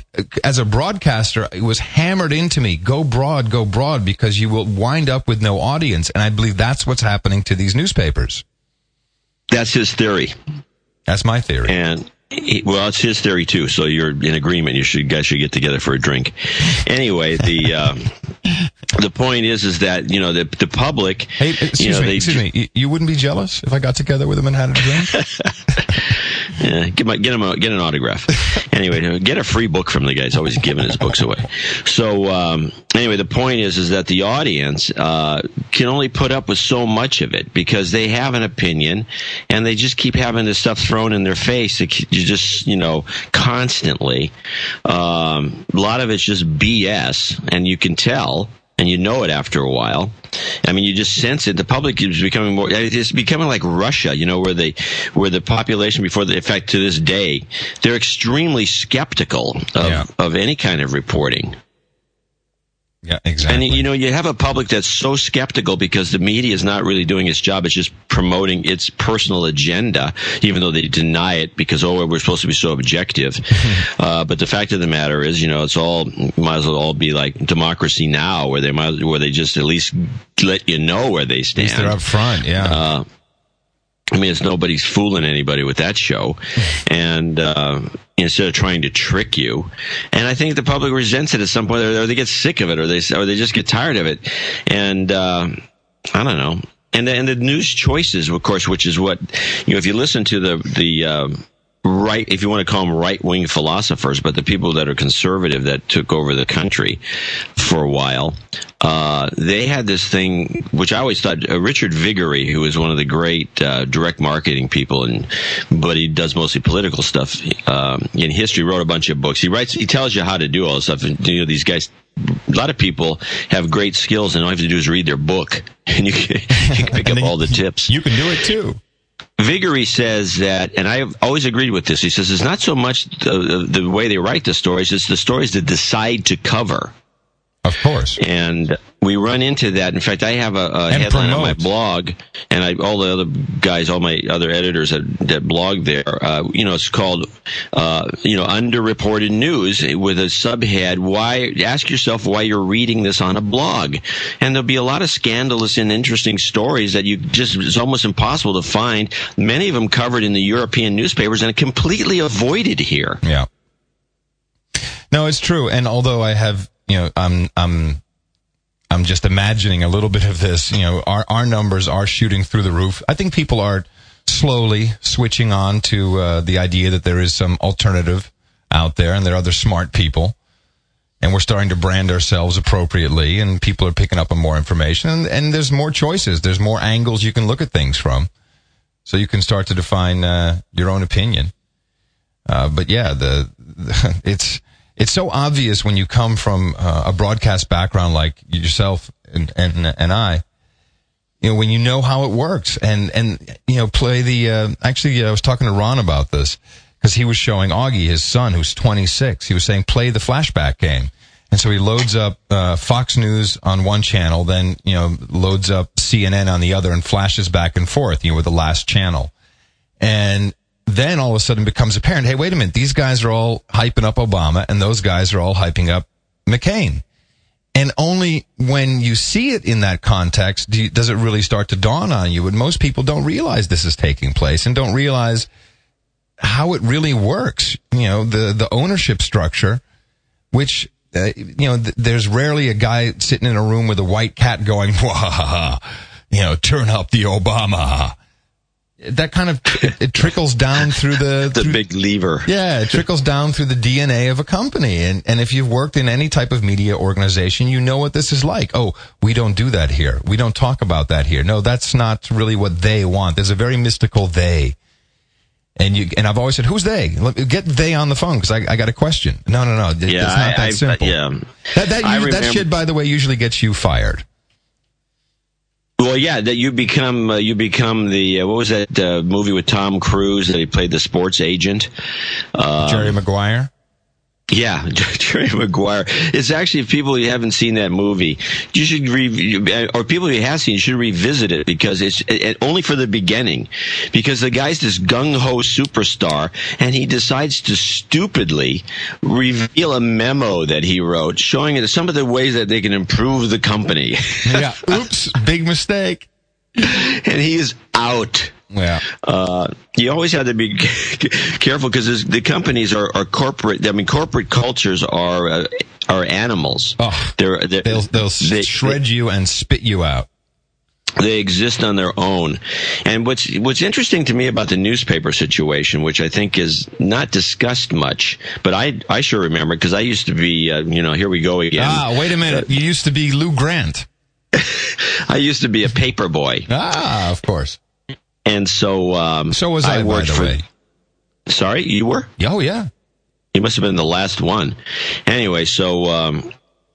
As a broadcaster, it was hammered into me, go broad, go broad, because you will wind up with no audience. And I believe that's what's happening to these newspapers. That's his theory. That's my theory. And, well, it's his theory too, so you're in agreement. You should, you guys should get together for a drink. Anyway, the uh, the point is, is that, you know, the the public. Hey, excuse you know, me, they, excuse me. You, you wouldn't be jealous if I got together with him and had a drink? Yeah, get my, get him a, get an autograph. Anyway, get a free book from the guy. He's always giving his books away. So um, anyway, the point is, is that the audience uh, can only put up with so much of it because they have an opinion, and they just keep having this stuff thrown in their face. You just, you know, constantly. Um, a lot of it's just B S, and you can tell. And you know it after a while. I mean, you just sense it. The public is becoming more, it's becoming like Russia, you know, where they, where the population before the, in fact, to this day, they're extremely skeptical of, yeah. of any kind of reporting. Yeah, exactly. And, you know, you have a public that's so skeptical because the media is not really doing its job. It's just promoting its personal agenda, even though they deny it because, oh, we're supposed to be so objective. uh, but the fact of the matter is, you know, it's all, might as well all be like Democracy Now!, where they might, where they just at least let you know where they stand. At least they're up front, yeah. Uh, I mean, it's nobody's fooling anybody with that show. And, uh, instead of trying to trick you. And I think the public resents it at some point, or they get sick of it, or they, or they just get tired of it. And, uh, I don't know. And the, and the news choices, of course, which is what, you know, if you listen to the, the, uh, right, if you want to call them right-wing philosophers, but the people that are conservative that took over the country for a while, uh, they had this thing, which I always thought, uh, Richard Viguerie, who is one of the great uh, direct marketing people, and but he does mostly political stuff um, in history, wrote a bunch of books. He writes, he tells you how to do all this stuff. And, you know, these guys, a lot of people have great skills, and all you have to do is read their book, and you can, you can pick up all the tips. You can do it too. Viguerie says that, and I've always agreed with this, he says it's not so much the, the way they write the stories, it's the stories that decide to cover. Of course. And we run into that. In fact, I have a, a headline promote. on my blog, and I, all the other guys, all my other editors that, that blog there, uh, you know, it's called, uh, you know, underreported news with a subhead. Why, ask yourself why you're reading this on a blog. And there'll be a lot of scandalous and interesting stories that you just, it's almost impossible to find. Many of them covered in the European newspapers and completely avoided here. Yeah. No, it's true. And although I have, you know, I'm, I'm, I'm just imagining a little bit of this. You know, our our numbers are shooting through the roof. I think people are slowly switching on to uh, the idea that there is some alternative out there, and there are other smart people, and we're starting to brand ourselves appropriately, and people are picking up on more information, and, and there's more choices. There's more angles you can look at things from, so you can start to define uh, your own opinion. Uh, but yeah, the, the it's it's so obvious when you come from uh, a broadcast background like yourself and and, and I. You know, when you know how it works, and and you know, play the. Uh, actually, uh, I was talking to Ron about this because he was showing Augie, his son, who's twenty-six. He was saying, play the flashback game, and so he loads up uh, Fox News on one channel, then you know loads up C N N on the other, and flashes back and forth. You know, with the last channel, and then all of a sudden becomes apparent, hey, wait a minute, these guys are all hyping up Obama, and those guys are all hyping up McCain. And only when you see it in that context do you, does it really start to dawn on you. And most people don't realize this is taking place and don't realize how it really works. You know, the, the ownership structure, which, uh, you know, th- there's rarely a guy sitting in a room with a white cat going, wah, you know, turn up the Obama. That kind of, it, it trickles down through the... the through, big lever. Yeah, it trickles down through the D N A of a company. And, and if you've worked in any type of media organization, you know what this is like. Oh, we don't do that here. We don't talk about that here. No, that's not really what they want. There's a very mystical they. And you, and I've always said, who's they? Let me get they on the phone because I, I got a question. No, no, no. It's Yeah, not that I, I, simple. yeah. That, that, I you, that remember- shit, by the way, usually gets you fired. Well, yeah, that you become uh, you become the uh, what was that uh, movie with Tom Cruise that he played the sports agent? Uh, Jerry Maguire? Yeah, Jerry Maguire. It's actually, if people who haven't seen that movie, you should re- or people who have seen, you should revisit it because it's it, only for the beginning. Because the guy's this gung-ho superstar, and he decides to stupidly reveal a memo that he wrote showing it some of the ways that they can improve the company. Yeah. Oops. Big mistake. And he is out. Yeah. Uh, you always have to be careful because the companies are, are corporate. I mean, corporate cultures are uh, are animals. Oh, they're, they're, they'll they'll they, shred you and spit you out. They exist on their own. And what's what's interesting to me about the newspaper situation, which I think is not discussed much, but I I sure remember because I used to be, uh, you know, here we go again. Ah, wait a minute. You used to be Lou Grant. I used to be a paper boy. Ah, of course. And so, um, So was I, I by worked the for, way. Sorry, you were? Oh, yeah. You must have been the last one. Anyway, so, um,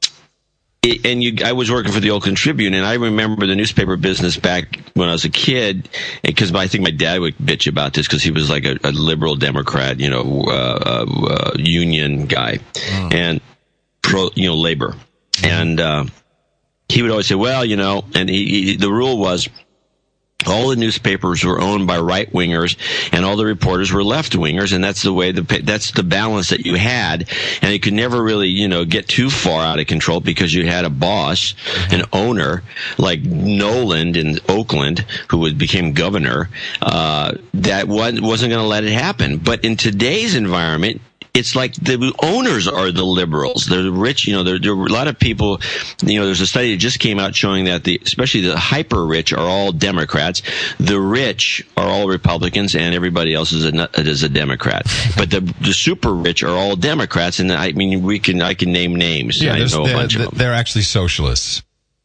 it, and you, I was working for the Oakland Tribune, and I remember the newspaper business back when I was a kid, because I think my dad would bitch about this because he was like a, a liberal Democrat, you know, uh, uh, uh, union guy, mm. and pro, you know, labor. Mm. And, uh, he would always say, well, you know, and he, he, the rule was, all the newspapers were owned by right-wingers, and all the reporters were left-wingers, and that's the way the that's the balance that you had, and you could never really, you know, get too far out of control because you had a boss, an owner like Noland in Oakland, who became governor, uh, that wasn't going to let it happen. But in today's environment, it's like the owners are the liberals. They're the rich. You know, there, there are a lot of people, you know, there's a study that just came out showing that the, especially the hyper rich are all Democrats. The rich are all Republicans and everybody else is a, is a Democrat. But the, the super rich are all Democrats. And I mean, we can, I can name names. Yeah, I know a bunch they're, of them. They're actually socialists.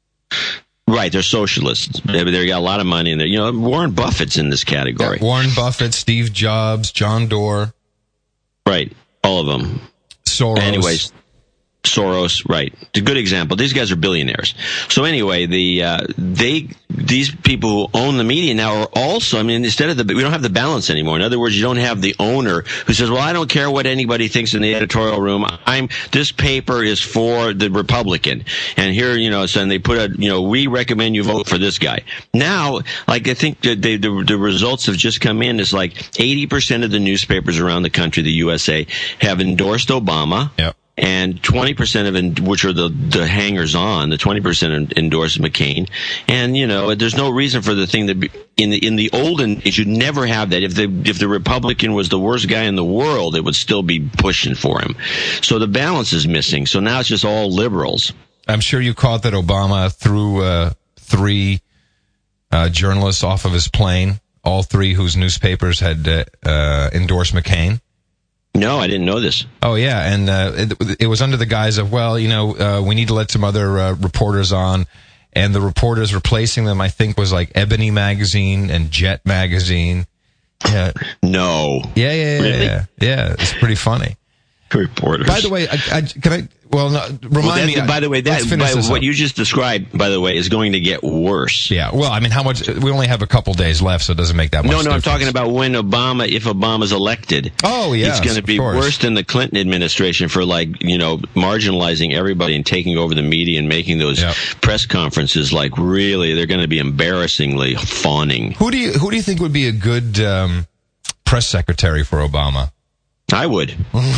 Right, they're socialists. They, they got a lot of money in there. You know, Warren Buffett's in this category. Yeah, Warren Buffett, Steve Jobs, John Doerr. Right. All of them. Soros. Anyways, Soros, right. It's a good example. These guys are billionaires. So anyway, the uh, they these people who own the media now are also, I mean, instead of the, we don't have the balance anymore. In other words, you don't have the owner who says, well, I don't care what anybody thinks in the editorial room. I'm, this paper is for the Republican. And here, you know, so and they put a, you know, we recommend you vote for this guy. Now, like, I think that they, the, the results have just come in is like eighty percent of the newspapers around the country, the U S A, have endorsed Obama. Yep. And twenty percent of it, which are the, the hangers on, the twenty percent endorse McCain. And, you know, there's no reason for the thing that be, in the, in the olden days, you'd never have that. If the, if the Republican was the worst guy in the world, it would still be pushing for him. So the balance is missing. So now it's just all liberals. I'm sure you caught that Obama threw uh, three uh, journalists off of his plane, all three whose newspapers had uh, uh, endorsed McCain. No, I didn't know this. Oh, yeah, and uh, it, it was under the guise of, well, you know, uh, we need to let some other uh, reporters on, and the reporters replacing them, I think, was like Ebony Magazine and Jet Magazine. Yeah. No. Yeah, yeah, yeah, really? yeah. Yeah, it's pretty funny. Reporters. By the way, I, I, can I, well, no, remind well, me. By the way, that by, what up. you just described, by the way, is going to get worse. Yeah, well, I mean, how much, we only have a couple days left, so it doesn't make that much No, no, difference. I'm talking about when Obama, if Obama's elected. Oh, yeah. It's going to be worse than the Clinton administration for, like, you know, marginalizing everybody and taking over the media and making those yep. press conferences, like, really, they're going to be embarrassingly fawning. Who do you, who do you think would be a good um, press secretary for Obama? I would.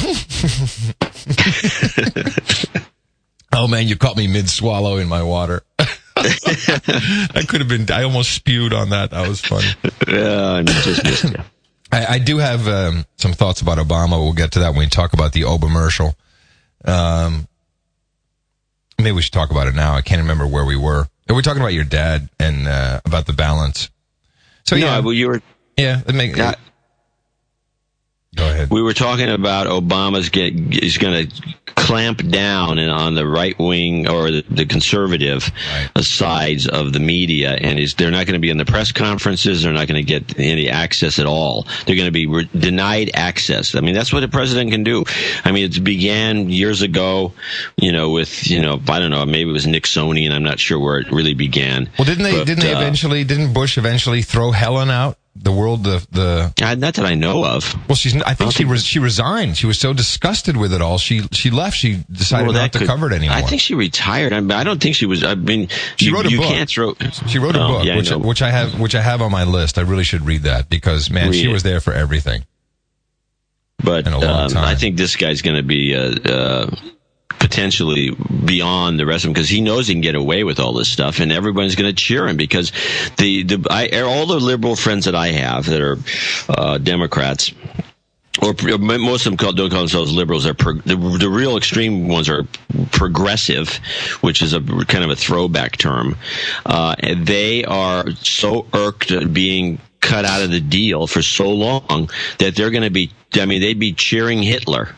Oh, man, you caught me mid-swallow in my water. I could have been, I almost spewed on that. That was funny. Yeah, I just missed you. I, I do have um, some thoughts about Obama. We'll get to that when we talk about the Obamercial. Um, maybe we should talk about it now. I can't remember where we were. We're talking about your dad and uh, about the balance. So, no, yeah. well, you were... Yeah, it makes... Not, Go ahead. We were talking about Obama's get, is going to clamp down on the right wing or the, the conservative right. sides of the media, and is they're not going to be in the press conferences. They're not going to get any access at all. They're going to be re- denied access. I mean, that's what the president can do. I mean, it began years ago, you know, with you know, I don't know, maybe it was Nixonian. I'm not sure where it really began. Well, didn't they? But, didn't they uh, eventually? Didn't Bush eventually throw Helen out? The world, the the. Not that I know of. Well, she's. I think she was. She resigned. She was so disgusted with it all. She she left. She decided well, not to could, cover it anymore. I think she retired. I, mean, I don't think she was. I mean, she you, wrote a you book. Can't throw. She wrote a oh, book, yeah, which I which I have which I have on my list. I really should read that because man, read she it. was there for everything. But in a long um, time. I think this guy's going to be. Uh, uh, potentially beyond the rest of them because he knows he can get away with all this stuff and everyone's going to cheer him because the, the I, all the liberal friends that I have that are uh, Democrats or most of them call, don't call themselves liberals. They're pro, the, the real extreme ones are progressive, which is a kind of a throwback term. Uh, and they are so irked at being cut out of the deal for so long that they're going to be, I mean, they'd be cheering Hitler.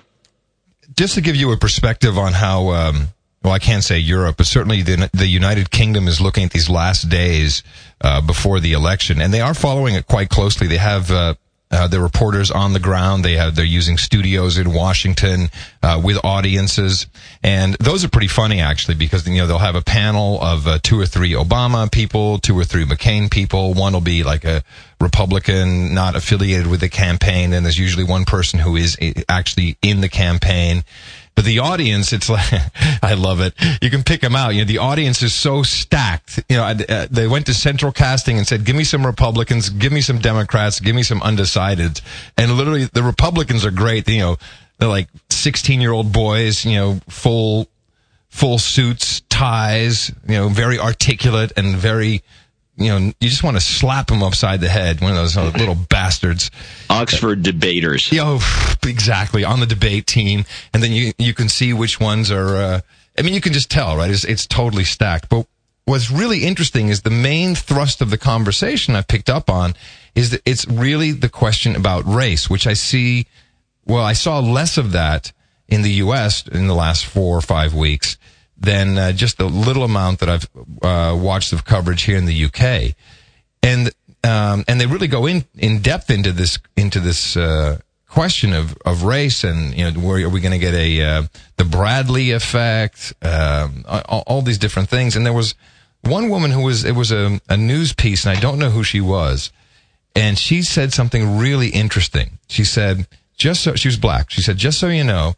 Just to give you a perspective on how, um, well, I can't say Europe, but certainly the, the United Kingdom is looking at these last days uh, before the election, and they are following it quite closely. They have uh, uh, their reporters on the ground. They have they're using studios in Washington uh, with audiences, and those are pretty funny actually because you know they'll have a panel of uh, two or three Obama people, two or three McCain people. One will be like a Republican not affiliated with the campaign, and there's usually one person who is actually in the campaign. But the audience, it's like, I love it. You can pick them out. You know, the audience is so stacked. You know, uh, they went to central casting and said, give me some Republicans, give me some Democrats, give me some undecideds. And literally, the Republicans are great. You know, they're like sixteen-year-old boys, you know, full, full suits, ties, you know, very articulate and very, you know, you just want to slap them upside the head. One of those uh, little bastards. Oxford debaters. You know, exactly, on the debate team. And then you you can see which ones are, uh, I mean, you can just tell, right? It's, it's totally stacked. But what's really interesting is the main thrust of the conversation I picked up on is that it's really the question about race, which I see, well, I saw less of that in the U S in the last four or five weeks than uh, just the little amount that I've uh, watched of coverage here in the U K. And um, and they really go in, in depth into this into this uh, question of, of race and, you know, where are we going to get a uh, the Bradley effect, um, all, all these different things. And there was one woman who was, it was a, a news piece, and I don't know who she was, and she said something really interesting. She said, just so, she was black, she said, just so you know,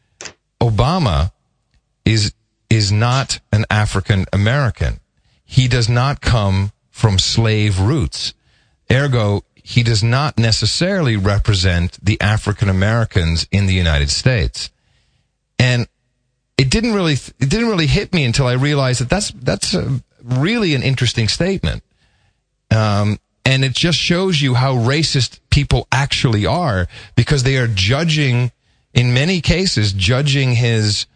Obama is is not an African American. He does not come from slave roots. Ergo, he does not necessarily represent the African Americans in the United States. And it didn't really, it didn't really hit me until I realized that that's, that's a, really an interesting statement. Um, and it just shows you how racist people actually are because they are judging, in many cases, judging his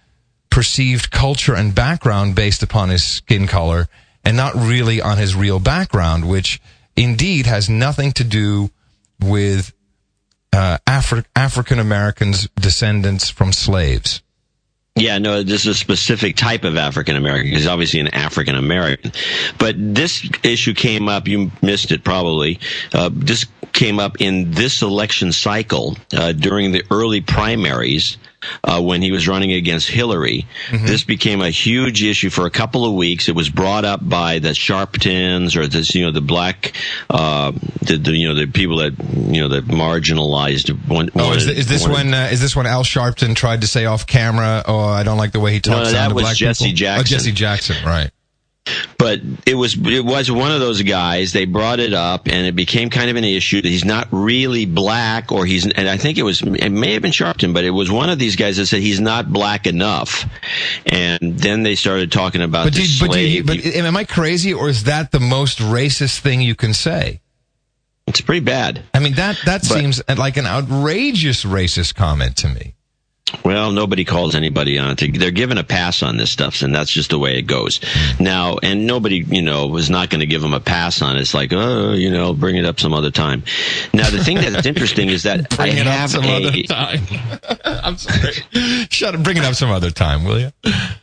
perceived culture and background based upon his skin color and not really on his real background, which indeed has nothing to do with uh, Afri- African Americans, descendants from slaves. Yeah, no, this is a specific type of African American. He's obviously an African American. But this issue came up, you missed it probably, uh, this came up in this election cycle uh, during the early primaries uh, when he was running against Hillary. Mm-hmm. This became a huge issue for a couple of weeks. It was brought up by the Sharptons or this, you know, the black, uh, the, the you know, the people that, you know, that marginalized. One, oh, one, is, th- is this when uh, is this when Al Sharpton tried to say off camera, "Oh, I don't like the way he talks"? No, that to was black Jesse people? Jackson. Oh, Jesse Jackson, right? But it was it was one of those guys. They brought it up, and it became kind of an issue that he's not really black, or he's. And I think it was it may have been Sharpton, but it was one of these guys that said he's not black enough. And then they started talking about but the did, slave. But, you, but am I crazy, or is that the most racist thing you can say? It's pretty bad. I mean that that but, seems like an outrageous racist comment to me. Well, nobody calls anybody on it. They're given a pass on this stuff, and that's just the way it goes. Now, and nobody, you know, was not going to give them a pass on it. It's like, oh, you know, bring it up some other time. Now, the thing that's interesting is that bring I it have up some a, other time. I'm sorry. Shut up. Bring it up some other time, will you?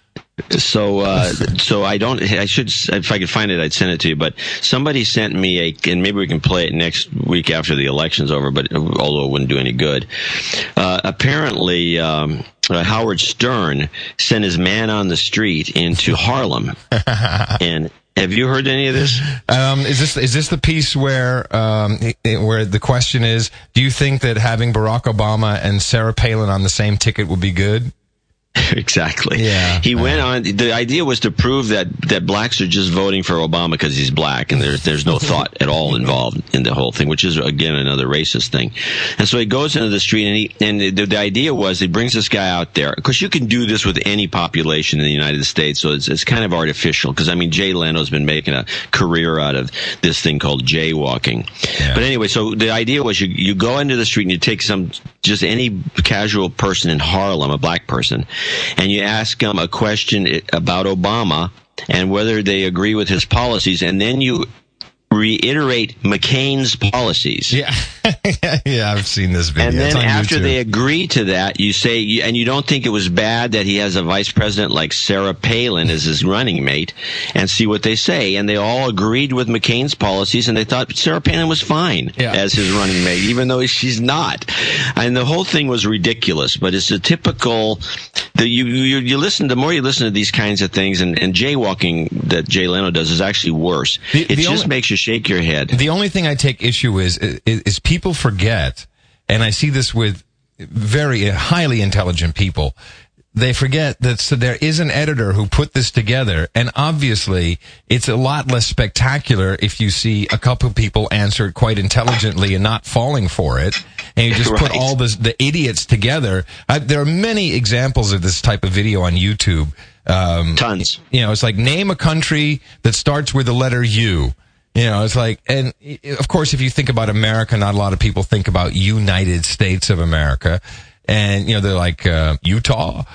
So, uh, so I don't, I should, if I could find it, I'd send it to you, but somebody sent me a, and maybe we can play it next week after the election's over, but although it wouldn't do any good. Uh, apparently, um, uh, Howard Stern sent his man on the street into Harlem. And have you heard any of this? Um, is this, is this the piece where, um, where the question is, do you think that having Barack Obama and Sarah Palin on the same ticket would be good? Exactly. Yeah. He went on. The idea was to prove that, that blacks are just voting for Obama because he's black, and there's there's no thought at all involved in the whole thing, which is again another racist thing. And so he goes into the street, and he and the, the idea was he brings this guy out there because you can do this with any population in the United States, so it's it's kind of artificial. Because I mean, Jay Leno's been making a career out of this thing called jaywalking. Yeah. But anyway, so the idea was you you go into the street and you take some just any casual person in Harlem, a black person, and you ask them a question about Obama and whether they agree with his policies, and then you reiterate McCain's policies. Yeah, yeah, I've seen this video. And then after YouTube. They agree to that, you say, and you don't think it was bad that he has a vice president like Sarah Palin as his running mate, and see what they say. And they all agreed with McCain's policies, and they thought Sarah Palin was fine yeah. as his running mate, even though she's not. And the whole thing was ridiculous, but it's a typical, the, you, you, you listen, the more you listen to these kinds of things, and, and jaywalking that Jay Leno does is actually worse. The, it the just only, makes you shake your head. The only thing I take issue is, is, is people forget, and I see this with very highly intelligent people, they forget that so there is an editor who put this together, and obviously it's a lot less spectacular if you see a couple of people answer it quite intelligently and not falling for it, and you just right. put all this, the idiots together. I, there are many examples of this type of video on YouTube. Um, Tons. You know, it's like, name a country that starts with the letter U. You know, it's like, and of course, if you think about America, not a lot of people think about United States of America. And, you know, they're like, uh, Utah.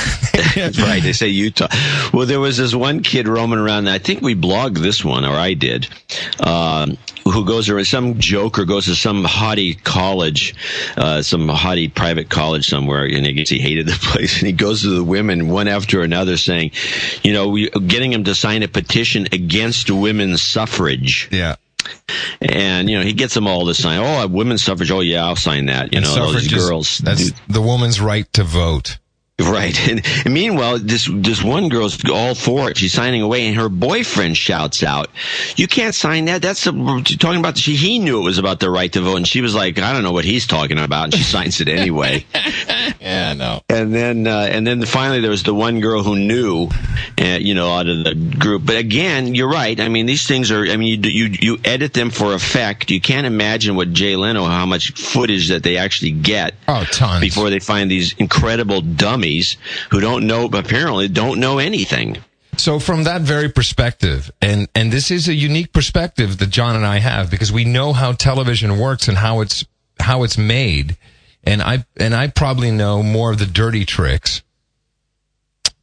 Right. They say Utah. Well, there was this one kid roaming around. I think we blogged this one, or I did, um, who goes around, some joker goes to some haughty college, uh, some haughty private college somewhere, and I guess he hated the place. And he goes to the women one after another saying, you know, we, getting them to sign a petition against women's suffrage. Yeah. And, you know, he gets them all to sign. Oh, women's suffrage. Oh, yeah, I'll sign that. You and know, those girls. That's the woman's right to vote. Right. And, and meanwhile, this this one girl's all for it. She's signing away, and her boyfriend shouts out, "You can't sign that. That's a, talking about." She, he knew it was about the right to vote, and she was like, "I don't know what he's talking about," and she signs it anyway. Yeah, no. And then uh, and then finally there was the one girl who knew, uh, you know, out of the group. But again, you're right. I mean, these things are. I mean, you you you edit them for effect. You can't imagine what Jay Leno, how much footage that they actually get. Oh, tons. Before they find these incredible dummies who don't know, apparently don't know anything. So from that very perspective, and, and this is a unique perspective that John and I have, because we know how television works and how it's, how it's made. And I, and I probably know more of the dirty tricks.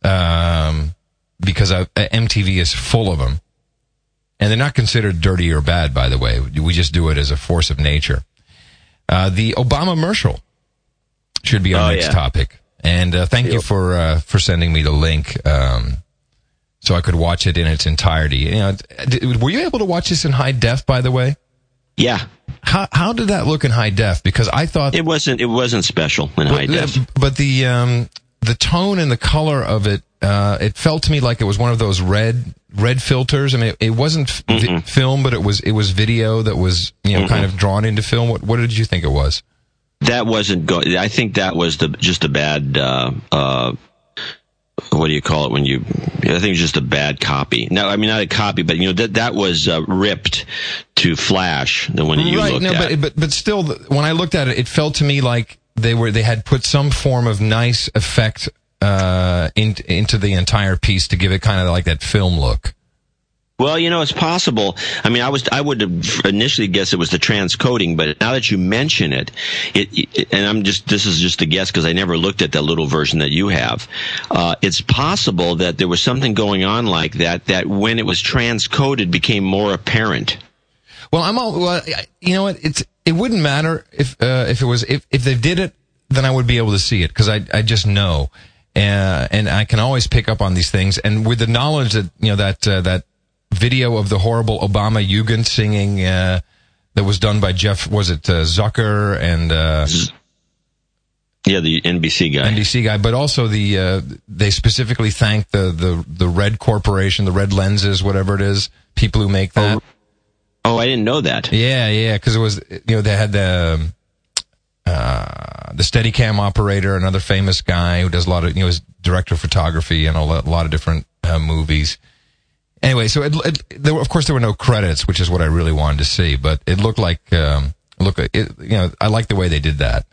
um, because I, M T V is full of them. And they're not considered dirty or bad, by the way. We just do it as a force of nature. Uh, the Obama-mercial should be our oh, next yeah. topic. And uh, thank yep. you for uh, for sending me the link um, so I could watch it in its entirety. You know, did, were you able to watch this in high def, by the way? Yeah. How how did that look in high def? Because I thought it wasn't it wasn't special in high def. But the um, the tone and the color of it, uh, it felt to me like it was one of those red red filters. I mean, it, it wasn't vi- film, but it was it was video that was you know Mm-mm. kind of drawn into film. What what did you think it was? That wasn't go- I think that was the just a bad. Uh, uh, what do you call it when you? I think it's just a bad copy. No, I mean not a copy, but you know that that was uh, ripped to Flash. The one that you right, looked no, at. but but but still, when I looked at it, it felt to me like they were they had put some form of nice effect uh, in, into the entire piece to give it kind of like that film look. Well, you know, it's possible. I mean, I was, I would have initially guessed it was the transcoding, but now that you mention it, it, it and I'm just, this is just a guess because I never looked at that little version that you have. Uh, it's possible that there was something going on like that, that when it was transcoded became more apparent. Well, I'm all, well, you know what, it's, it wouldn't matter if, uh, if it was, if, if they did it, then I would be able to see it because I, I just know. Uh, and I can always pick up on these things. And with the knowledge that, you know, that, uh, that, video of the horrible Obama Jugend singing uh, that was done by Jeff, was it uh, Zucker and uh, yeah, the N B C guy, N B C guy, but also the uh, they specifically thanked the the the Red Corporation, the Red Lenses, whatever it is, people who make that. Oh, oh I didn't know that. Yeah, yeah, because it was you know they had the uh, the Steadicam operator, another famous guy who does a lot of you know is director of photography and a lot, a lot of different uh, movies. Anyway, so it, it, there were, of course there were no credits, which is what I really wanted to see, but it looked like, um, look, it, you know, I like the way they did that.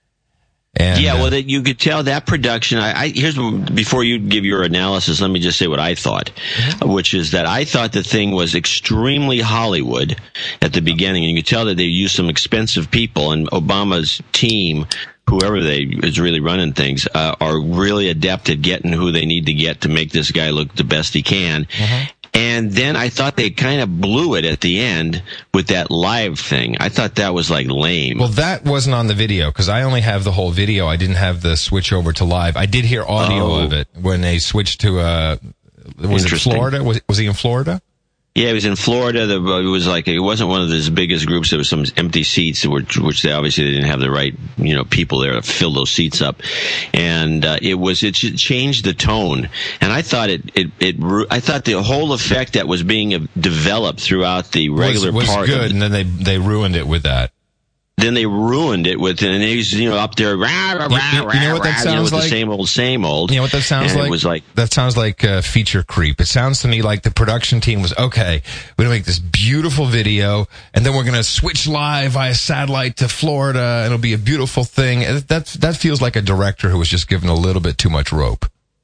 And, yeah, well, uh, that you could tell that production. I, I here's before you give your analysis. Let me just say what I thought, mm-hmm. which is that I thought the thing was extremely Hollywood at the beginning, and you could tell that they used some expensive people, and Obama's team, whoever they is really running things, uh, are really adept at getting who they need to get to make this guy look the best he can. Mm-hmm. And then I thought they kind of blew it at the end with that live thing. I thought that was like lame. Well, that wasn't on the video because I only have the whole video. I didn't have the switch over to live. I did hear audio oh. of it when they switched to, uh, was it Florida? Was, was he in Florida? Yeah, it was in Florida. The, it was like it wasn't one of the biggest groups. There was some empty seats, which, which they obviously they didn't have the right, you know, people there to fill those seats up. And uh, it was it changed the tone. And I thought it it, it I thought the whole effect that was being developed throughout the regular was, was part good, of, and then they they ruined it with that. Then they ruined it with, and he's, you know, up there, rah, rah, you, you, you know what that sounds you know, with like? the same old, same old. You know what that sounds and like? It was like that sounds like uh, feature creep. It sounds to me like the production team was okay. We're gonna make this beautiful video, and then we're gonna switch live via satellite to Florida, and it'll be a beautiful thing. That that feels like a director who was just given a little bit too much rope.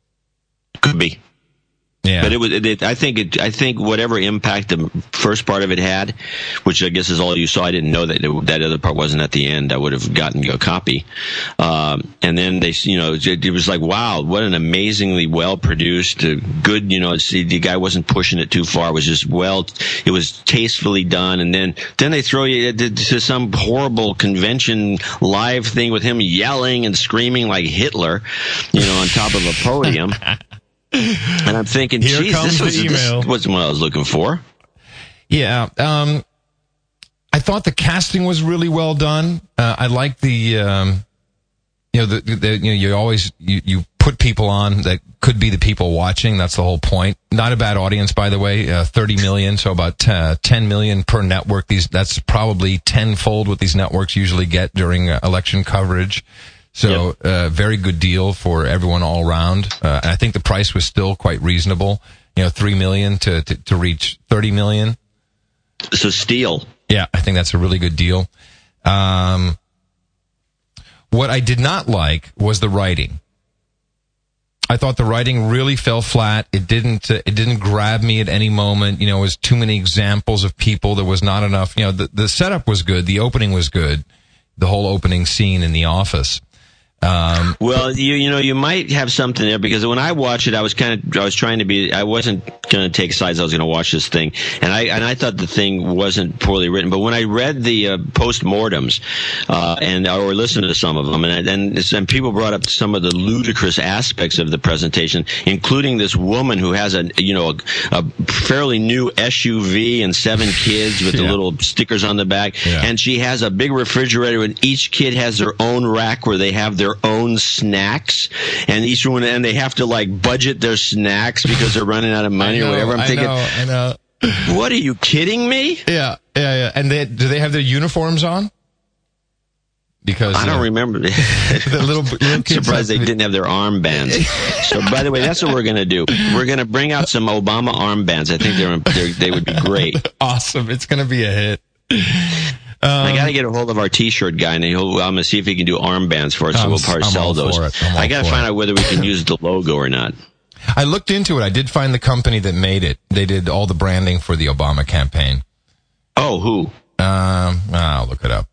Could be. Yeah. But it was, it, I think it, I think whatever impact the first part of it had, which I guess is all you saw, I didn't know that it, that other part wasn't at the end. I would have gotten a copy. Um, and then they, you know, it, it was like, wow, what an amazingly well produced, uh, good, you know, it's, the guy wasn't pushing it too far. It was just well, it was tastefully done. And then, then they throw you to some horrible convention live thing with him yelling and screaming like Hitler, you know, on top of a podium. And I'm thinking, Here geez, comes this, was, the email. this wasn't what I was looking for. Yeah. Um, I thought the casting was really well done. Uh, I like the, um, you know, the, the, you know, you always, you, you put people on that could be the people watching. That's the whole point. Not a bad audience, by the way. Uh, thirty million, so about uh, ten million per network. These, that's probably tenfold what these networks usually get during uh, election coverage. So, yep. uh, very good deal for everyone all around. Uh, and I think the price was still quite reasonable. You know, three million to, to, to reach thirty million. So steal. Yeah, I think that's a really good deal. Um, what I did not like was the writing. I thought the writing really fell flat. It didn't, uh, it didn't grab me at any moment. You know, it was too many examples of people. There was not enough, you know, the, the setup was good. The opening was good. The whole opening scene in the office. Um, well, you you know, you might have something there, because when I watched it, I was kind of I was trying to be I wasn't going to take sides. I was going to watch this thing, and I and I thought the thing wasn't poorly written. But when I read the uh, post-mortems uh, and or listened to some of them, and and, and people brought up some of the ludicrous aspects of the presentation, including this woman who has a you know a, a fairly new S U V and seven kids with the yeah. little stickers on the back, yeah. and she has a big refrigerator, and each kid has their own rack where they have their own snacks, and each one, and they have to like budget their snacks because they're running out of money know, or whatever. I'm I thinking, know, I know. What are you kidding me? Yeah, yeah, yeah. And they, do they have their uniforms on? Because I don't uh, remember. the little, little kids surprised they have, didn't have their armbands. So, by the way, that's what we're going to do. We're going to bring out some Obama armbands. I think they're, they're they would be great. Awesome. It's going to be a hit. Um, I got to get a hold of our T-shirt guy, and he'll, I'm going to see if he can do armbands for us, so I'm, we'll probably I'm sell those. I got to find it. out whether we can use the logo or not. I looked into it. I did find the company that made it. They did all the branding for the Obama campaign. Oh, who? Um, I'll look it up.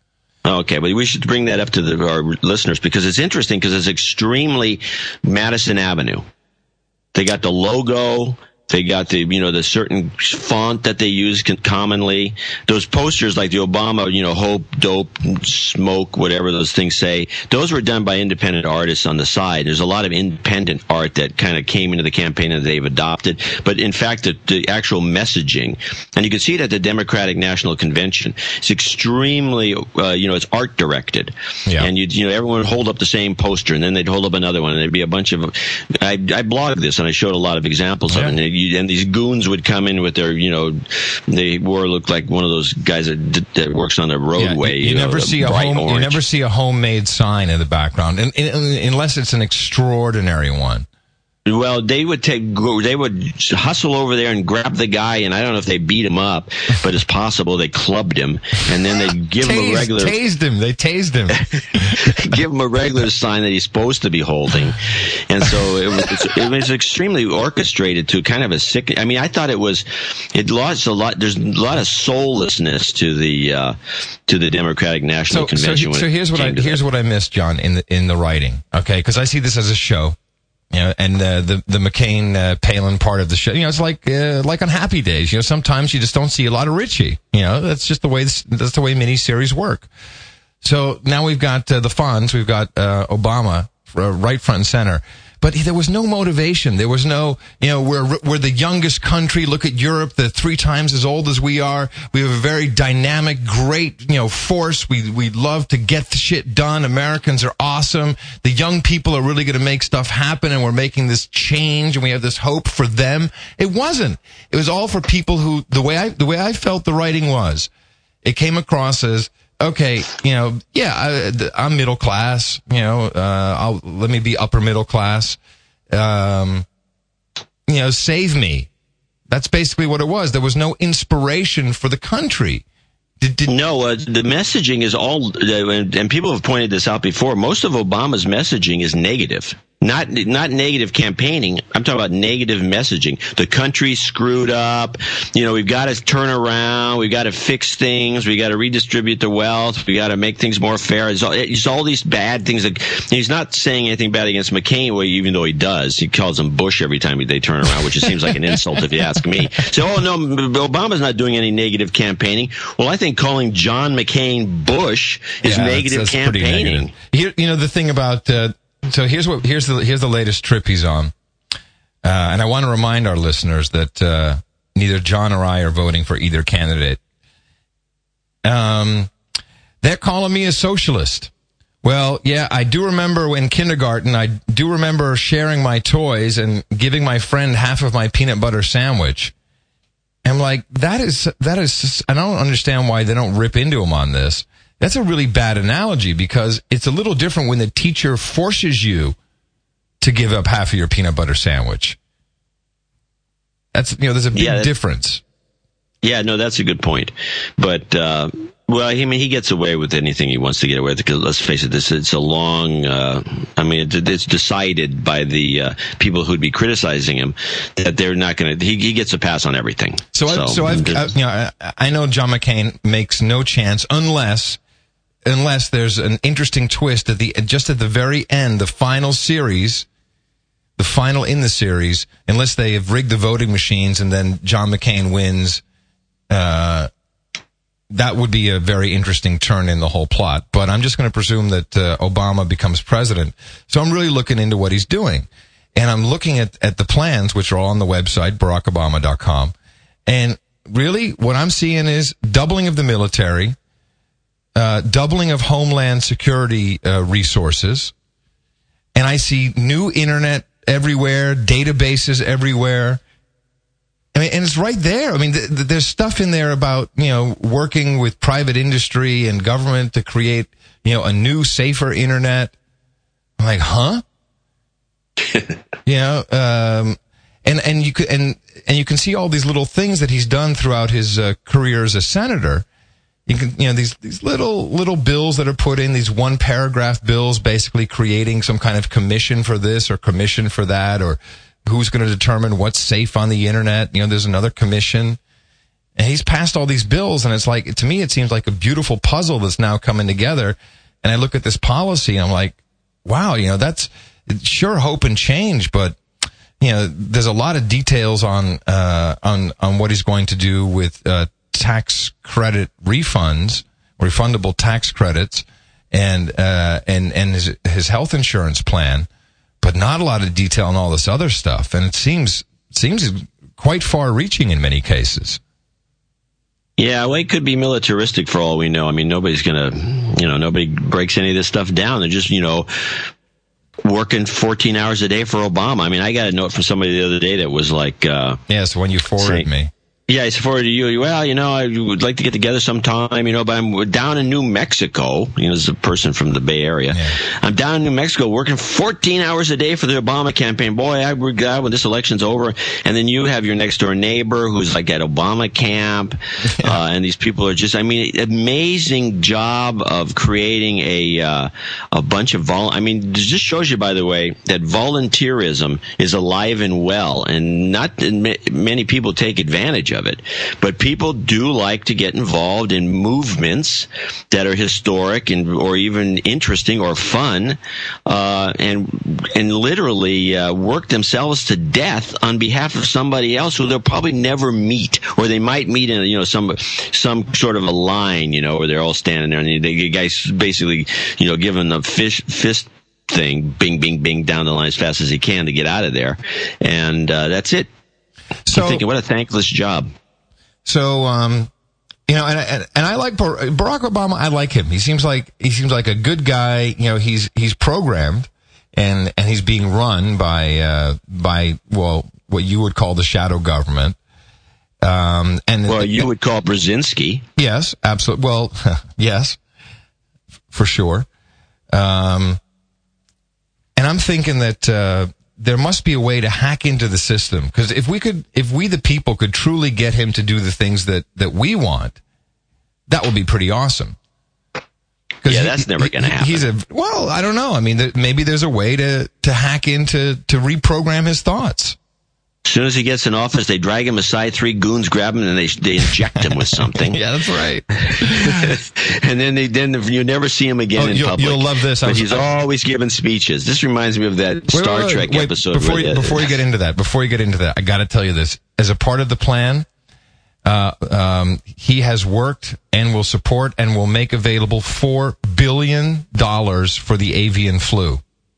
Okay, but we should bring that up to the, our listeners, because it's interesting, because it's extremely Madison Avenue. They got the logo. They got the, you know, the certain font that they use commonly. Those posters like the Obama, you know, hope, dope, smoke, whatever those things say, those were done by independent artists on the side. There's a lot of independent art that kind of came into the campaign and they've adopted. But in fact, the, the actual messaging, and you can see it at the Democratic National Convention, it's extremely, uh, you know, it's art directed. Yeah. And you, you know, everyone would hold up the same poster, and then they'd hold up another one, and there'd be a bunch of, I, I blogged this and I showed a lot of examples yeah. of it. And You, and these goons would come in with their, you know, they wore looked like one of those guys that, that works on the roadway. Yeah, you, you, you never know, see a home. orange. You never see a homemade sign in the background, and, and, unless it's an extraordinary one. Well, they would take, they would hustle over there and grab the guy, and I don't know if they beat him up, but it's possible they clubbed him, and then they give tased, him a regular, tased him. They tased him. give him a regular sign that he's supposed to be holding, and so it was, it was extremely orchestrated to kind of a sick. I mean, I thought it was, it lost a lot. There's a lot of soullessness to the uh, to the Democratic National So, Convention. so, so here's what I here's that. what I missed, John, in the in the writing. Okay, because I see this as a show. You know, and uh, the the McCain uh, Palin part of the show, you know, it's like uh, like on Happy Days. You know, sometimes you just don't see a lot of Richie. You know, that's just the way this, that's the way miniseries work. So now we've got uh, the Fonz, we've got uh, Obama uh, right front and center. But there was no motivation. There was no, you know, we're we're the youngest country. Look at Europe, they're three times as old as we are. We have a very dynamic, great, you know, force. We we love to get the shit done. Americans are awesome. The young people are really going to make stuff happen, and we're making this change, and we have this hope for them. It wasn't. It was all for people who the way I the way I felt the writing was. It came across as, okay, you know, yeah, I, I'm middle class, you know, uh, I'll, let me be upper middle class. Um, you know, save me. That's basically what it was. There was no inspiration for the country. Did, did, no, uh, the messaging is all, uh, and, and people have pointed this out before, most of Obama's messaging is negative. Not not negative campaigning. I'm talking about negative messaging. The country's screwed up. You know, we've got to turn around. We've got to fix things. We got to redistribute the wealth. We got to make things more fair. It's all, it's all these bad things. That, he's not saying anything bad against McCain, even though he does. He calls him Bush every time they turn around, which seems like an insult if you ask me. So, oh no, Obama's not doing any negative campaigning. Well, I think calling John McCain Bush is yeah, negative that's, that's campaigning. Negative. Here, you know, the thing about. Uh, So here's what here's the here's the latest trip he's on, uh, and I want to remind our listeners that uh, neither John or I are voting for either candidate. Um, they're calling me a socialist. Well, yeah, I do remember in kindergarten. I do remember sharing my toys and giving my friend half of my peanut butter sandwich. I'm like, that is that is. I don't understand why they don't rip into him on this. That's a really bad analogy, because it's a little different when the teacher forces you to give up half of your peanut butter sandwich. That's, you know, there's a big yeah, difference. Yeah, no, that's a good point. But, uh, well, I mean, he gets away with anything he wants to get away with, because let's face it, this it's a long, uh, I mean, it, it's decided by the, uh, people who'd be criticizing him that they're not going to, he, he gets a pass on everything. So, so, I, so I've, I, you know, I, I know John McCain makes no chance unless unless there's an interesting twist at the just at the very end, the final series, the final in the series, unless they have rigged the voting machines and then John McCain wins. Uh, that would be a very interesting turn in the whole plot. But I'm just going to presume that uh, Obama becomes president. So I'm really looking into what he's doing. And I'm looking at, at the plans, which are all on the website, barack obama dot com. And really, what I'm seeing is doubling of the military, uh, doubling of Homeland Security uh, resources. And I see new internet everywhere, databases everywhere. I mean, and it's right there. I mean, th- th- there's stuff in there about, you know, working with private industry and government to create, you know, a new, safer internet. I'm like, huh? you know, um, and, and you could, and, and you can see all these little things that he's done throughout his uh, career as a senator. You can, you know, these, these little, little bills that are put in, these one paragraph bills, basically creating some kind of commission for this or commission for that, or who's going to determine what's safe on the internet. You know, there's another commission. And he's passed all these bills, and it's like, to me, it seems like a beautiful puzzle that's now coming together. And I look at this policy, and I'm like, wow, you know, that's sure hope and change, but, you know, there's a lot of details on, uh, on, on what he's going to do with, uh, tax credit refunds, refundable tax credits, and, uh, and, and his, his health insurance plan. But not a lot of detail on all this other stuff, and it seems seems quite far-reaching in many cases. Yeah, well, it could be militaristic for all we know. I mean, nobody's gonna, you know, nobody breaks any of this stuff down. They're just, you know, working fourteen hours a day for Obama. I mean, I got a note from somebody the other day that was like, uh, yeah, so when you forwarded me. Yeah, I forwarded to you. Well, you know, I would like to get together sometime, you know, but I'm down in New Mexico. You know, as a person from the Bay Area. Yeah. I'm down in New Mexico working fourteen hours a day for the Obama campaign. Boy, I would glad when this election's over. And then you have your next door neighbor who's like at Obama camp. Yeah. Uh, and these people are just, I mean, amazing job of creating a, uh, a bunch of vol, I mean, it just shows you, by the way, that volunteerism is alive and well, and not many people take advantage of it. But people do like to get involved in movements that are historic and or even interesting or fun, uh, and and literally uh, work themselves to death on behalf of somebody else who they'll probably never meet, or they might meet in you know some some sort of a line, you know, where they're all standing there and the, the guy's basically you know giving the fish fist thing, bing bing bing down the line as fast as he can to get out of there, and uh, that's it. So, I'm thinking, what a thankless job. So, um, you know, and, and, and I like Barack Obama. I like him. He seems like, he seems like a good guy. You know, he's, he's programmed and, and he's being run by, uh, by, well, what you would call the shadow government. Um, and well, you would call Brzezinski. Yes, absolutely. Well, yes, for sure. Um, and I'm thinking that, uh, there must be a way to hack into the system, because if we could, if we the people could truly get him to do the things that, that we want, that would be pretty awesome. Yeah, that's he, never going to happen. He's a, well, I don't know. I mean, maybe there's a way to, to hack into, to reprogram his thoughts. As soon as he gets in office, they drag him aside, three goons grab him, and they they inject him with something. Yeah, that's right. And then they then you never see him again oh, in you'll, public. You'll love this. But was, he's I, always giving speeches. This reminds me of that wait, Star wait, wait, Trek wait, episode. Before, where you, the, before you get into that, before you get into that, I got to tell you this. As a part of the plan, uh, um, he has worked and will support and will make available four billion dollars for the avian flu.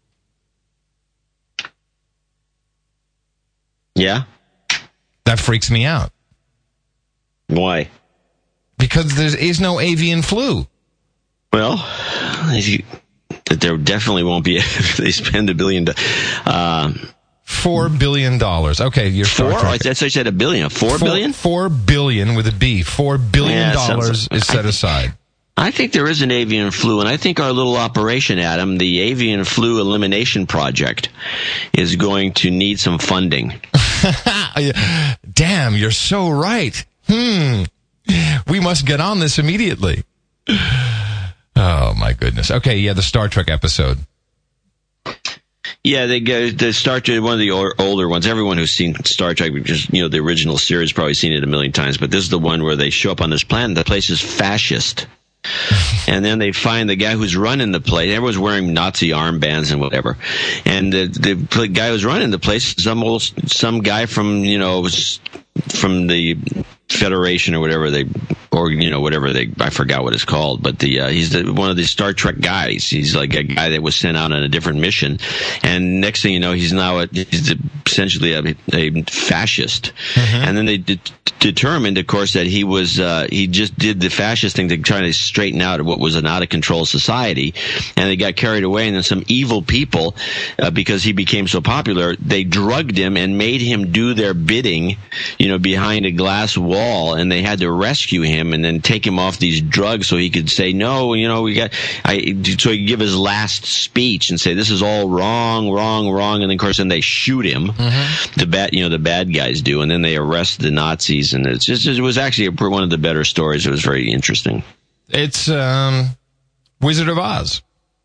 Yeah. That freaks me out. Why? Because there is no avian flu. Well, there definitely won't be if they spend a billion. Uh, Four billion dollars. Okay, you're four. Oh, I said, I said a billion. Four, four billion. Four billion with a B. Four billion dollars yeah, is set aside. I think there is an avian flu, and I think our little operation, Adam, the avian flu elimination project, is going to need some funding. Damn, you're so right. Hmm. We must get on this immediately. Oh, my goodness. Okay, yeah, the Star Trek episode. Yeah, they go the Star Trek, one of the older ones. Everyone who's seen Star Trek, just you know, the original series, probably seen it a million times. But this is the one where they show up on this planet. The place is fascist. And then they find the guy who's running the place. Everyone's wearing Nazi armbands and whatever. And the, the guy who's running the place, some old, some guy from, you know, from the Federation or whatever they, or, you know, whatever they, I forgot what it's called, but the, uh, he's the, one of the Star Trek guys. He's like a guy that was sent out on a different mission. And next thing you know, he's now a, he's essentially a, a fascist. Mm-hmm. And then they de- determined, of course, that he was, uh, he just did the fascist thing to try to straighten out what was an out of control society. And they got carried away, and then some evil people, uh, because he became so popular, they drugged him and made him do their bidding, you know, behind a glass wall. And they had to rescue him and then take him off these drugs so he could say, no, you know, we got, I, so he could give his last speech and say, this is all wrong, wrong, wrong. And then, of course, then they shoot him. Mm-hmm. The bad, you know, the bad guys do. And then they arrest the Nazis. And it's just, it was actually one of the better stories. It was very interesting. It's, um, Wizard of Oz.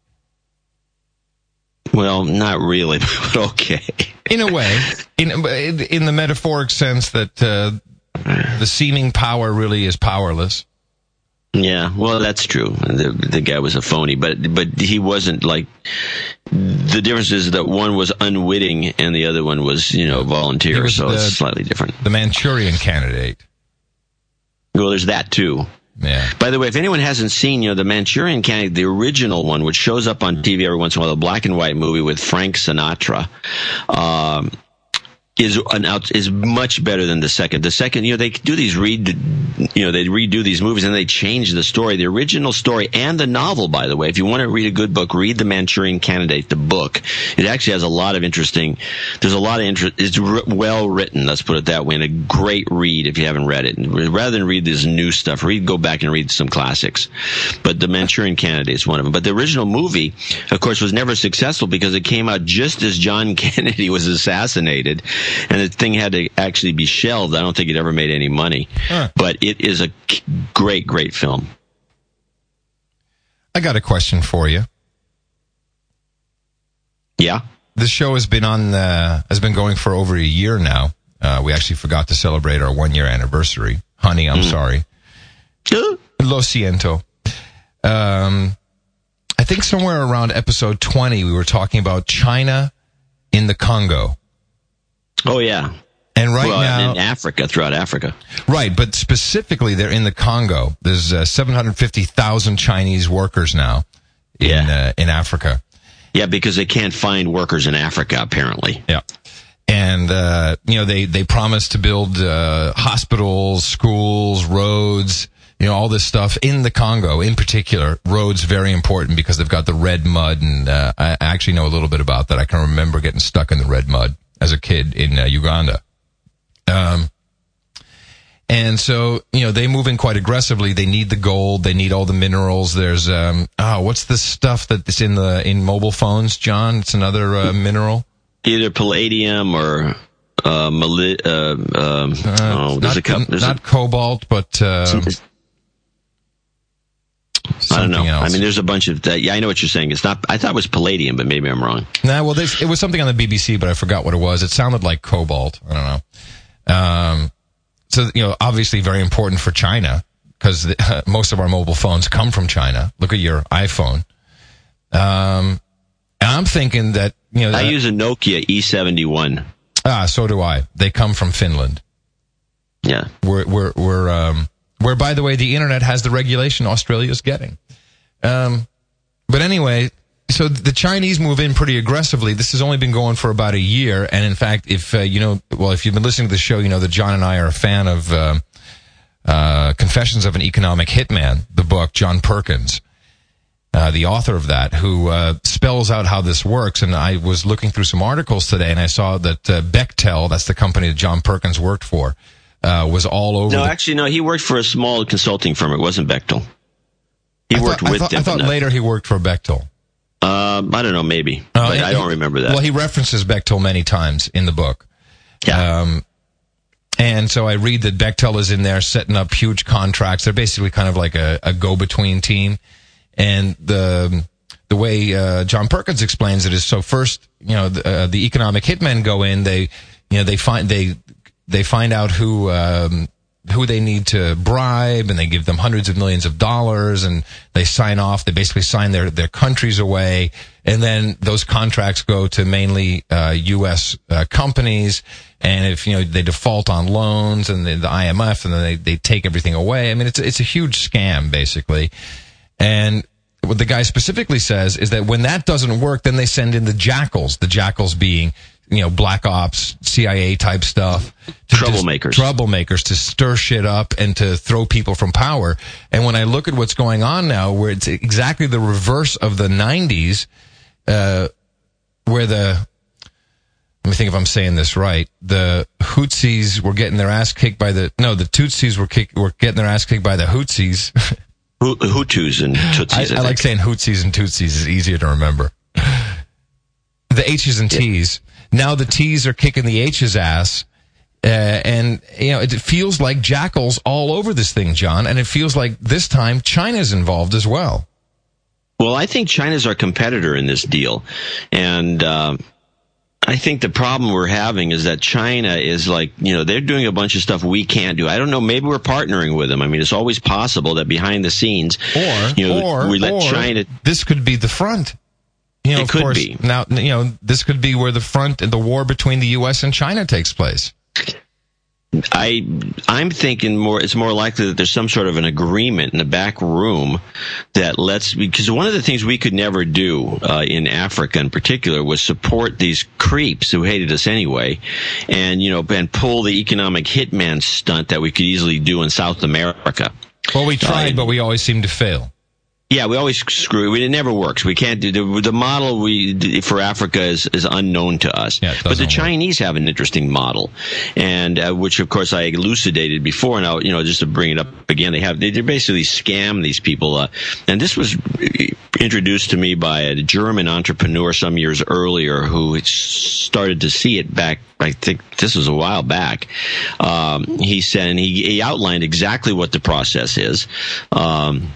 Well, not really, but okay. In a way, in, in the metaphoric sense that, uh, the seeming power really is powerless. Yeah, well, that's true. The, the guy was a phony, but but he wasn't like. The difference is that one was unwitting and the other one was, you know, volunteer, so the, it's slightly different. The Manchurian Candidate. Well, there's that too. Yeah. By the way, if anyone hasn't seen, you know, the Manchurian Candidate, the original one, which shows up on T V every once in a while, the black and white movie with Frank Sinatra. Um, is an out, is much better than the second. The second, you know, they do these read, you know, they redo these movies and they change the story. The original story and the novel, by the way, if you want to read a good book, read The Manchurian Candidate, the book. It actually has a lot of interesting, there's a lot of interest, it's r- well written, let's put it that way, and a great read if you haven't read it. Rather than read this new stuff, read, go back and read some classics. But The Manchurian Candidate is one of them. But the original movie, of course, was never successful because it came out just as John Kennedy was assassinated. And the thing had to actually be shelved. I don't think it ever made any money. Huh. But it is a great, great film. I got a question for you. Yeah? This show has been on, uh, has been going for over a year now. Uh, we actually forgot to celebrate our one year anniversary. Honey, I'm mm. sorry. Uh. Lo siento. Um, I think somewhere around episode twenty, we were talking about China in the Congo. Oh, yeah. And right well, now... in Africa, throughout Africa. Right, but specifically they're in the Congo. There's uh, seven hundred fifty thousand Chinese workers now in yeah. uh, in Africa. Yeah, because they can't find workers in Africa, apparently. Yeah. And, uh, you know, they, they promised to build uh, hospitals, schools, roads, you know, all this stuff in the Congo in particular. Roads very important because they've got the red mud, and uh, I actually know a little bit about that. I can remember getting stuck in the red mud as a kid in uh, Uganda. Um, and so, you know, they move in quite aggressively. They need the gold. They need all the minerals. There's, um, oh, what's the stuff that's in the, in mobile phones, John? It's another, uh, mineral. Either palladium or, uh, mali- uh, um, uh, oh, there's not, a couple, there's not a, cobalt, but, uh, I don't know. Else. I mean, there's a bunch of that. Yeah, I know what you're saying. It's not, I thought it was palladium, but maybe I'm wrong. Nah, well, it was something on the B B C, but I forgot what it was. It sounded like cobalt. I don't know. Um, so, you know, obviously very important for China because uh, most of our mobile phones come from China. Look at your iPhone. Um, and I'm thinking that, you know, I use a Nokia E seventy-one. Ah, so do I. They come from Finland. Yeah. We're, we're, we're, um, where, by the way, the internet has the regulation Australia's getting. Um, but anyway, so the Chinese move in pretty aggressively. This has only been going for about a year. And in fact, if, uh, you know, well, if you've been listening to the show, you know that John and I are a fan of, uh, uh, Confessions of an Economic Hitman, the book, John Perkins, uh, the author of that, who, uh, spells out how this works. And I was looking through some articles today and I saw that, uh, Bechtel, that's the company that John Perkins worked for, Uh, was all over. No, the- actually, no. He worked for a small consulting firm. It wasn't Bechtel. He I worked thought, with I thought, them. I thought no. later he worked for Bechtel. Um, I don't know, maybe, uh, but he, I don't remember that. Well, he references Bechtel many times in the book. Yeah. Um, and so I read that Bechtel is in there setting up huge contracts. They're basically kind of like a, a go-between team. And the the way uh, John Perkins explains it is, so first, you know, the, uh, the economic hitmen go in. They, you know, they find they they find out who. Um, who they need to bribe, and they give them hundreds of millions of dollars, and they sign off. They basically sign their, their countries away, and then those contracts go to mainly uh, U S uh, companies. And if you know they default on loans, and the, the I M F, and then they they take everything away. I mean, it's it's a huge scam basically. And what the guy specifically says is that when that doesn't work, then they send in the jackals. The jackals being, you know, black ops, C I A type stuff. Troublemakers. Troublemakers to stir shit up and to throw people from power. And when I look at what's going on now, where it's exactly the reverse of the nineties, uh, where the, let me think if I'm saying this right, the Houthis were getting their ass kicked by the, no, the Tutsis were kick, were getting their ass kicked by the Houthis. Hutus and Tutsis. I, I, I like saying Houthis and Tutsis. It's easier to remember. The H's and T's. Yeah. Now the T's are kicking the H's ass. Uh, and, you know, it feels like jackals all over this thing, John. And it feels like this time China's involved as well. Well, I think China's our competitor in this deal. And, uh, I think the problem we're having is that China is like, you know, they're doing a bunch of stuff we can't do. I don't know. Maybe we're partnering with them. I mean, it's always possible that behind the scenes, or, you know, or, we let or China. This could be the front. You know, it of could course, be. Now, you know, this could be where the front and the war between the U S and China takes place. I, I'm thinking more, it's more likely that there's some sort of an agreement in the back room that lets, because one of the things we could never do, uh, in Africa in particular was support these creeps who hated us anyway, and, you know, and pull the economic hitman stunt that we could easily do in South America. Well, we tried, uh, but we always seem to fail. Yeah, we always screw. It never works. We can't do the, the model. We for Africa is, is unknown to us. Yeah, but the work. Chinese have an interesting model, and uh, which of course I elucidated before. Now, you know, just to bring it up again, they have they, they basically scam these people. Uh, and this was introduced to me by a German entrepreneur some years earlier who started to see it back. I think this was a while back. Um, he said, and he, he outlined exactly what the process is. Um,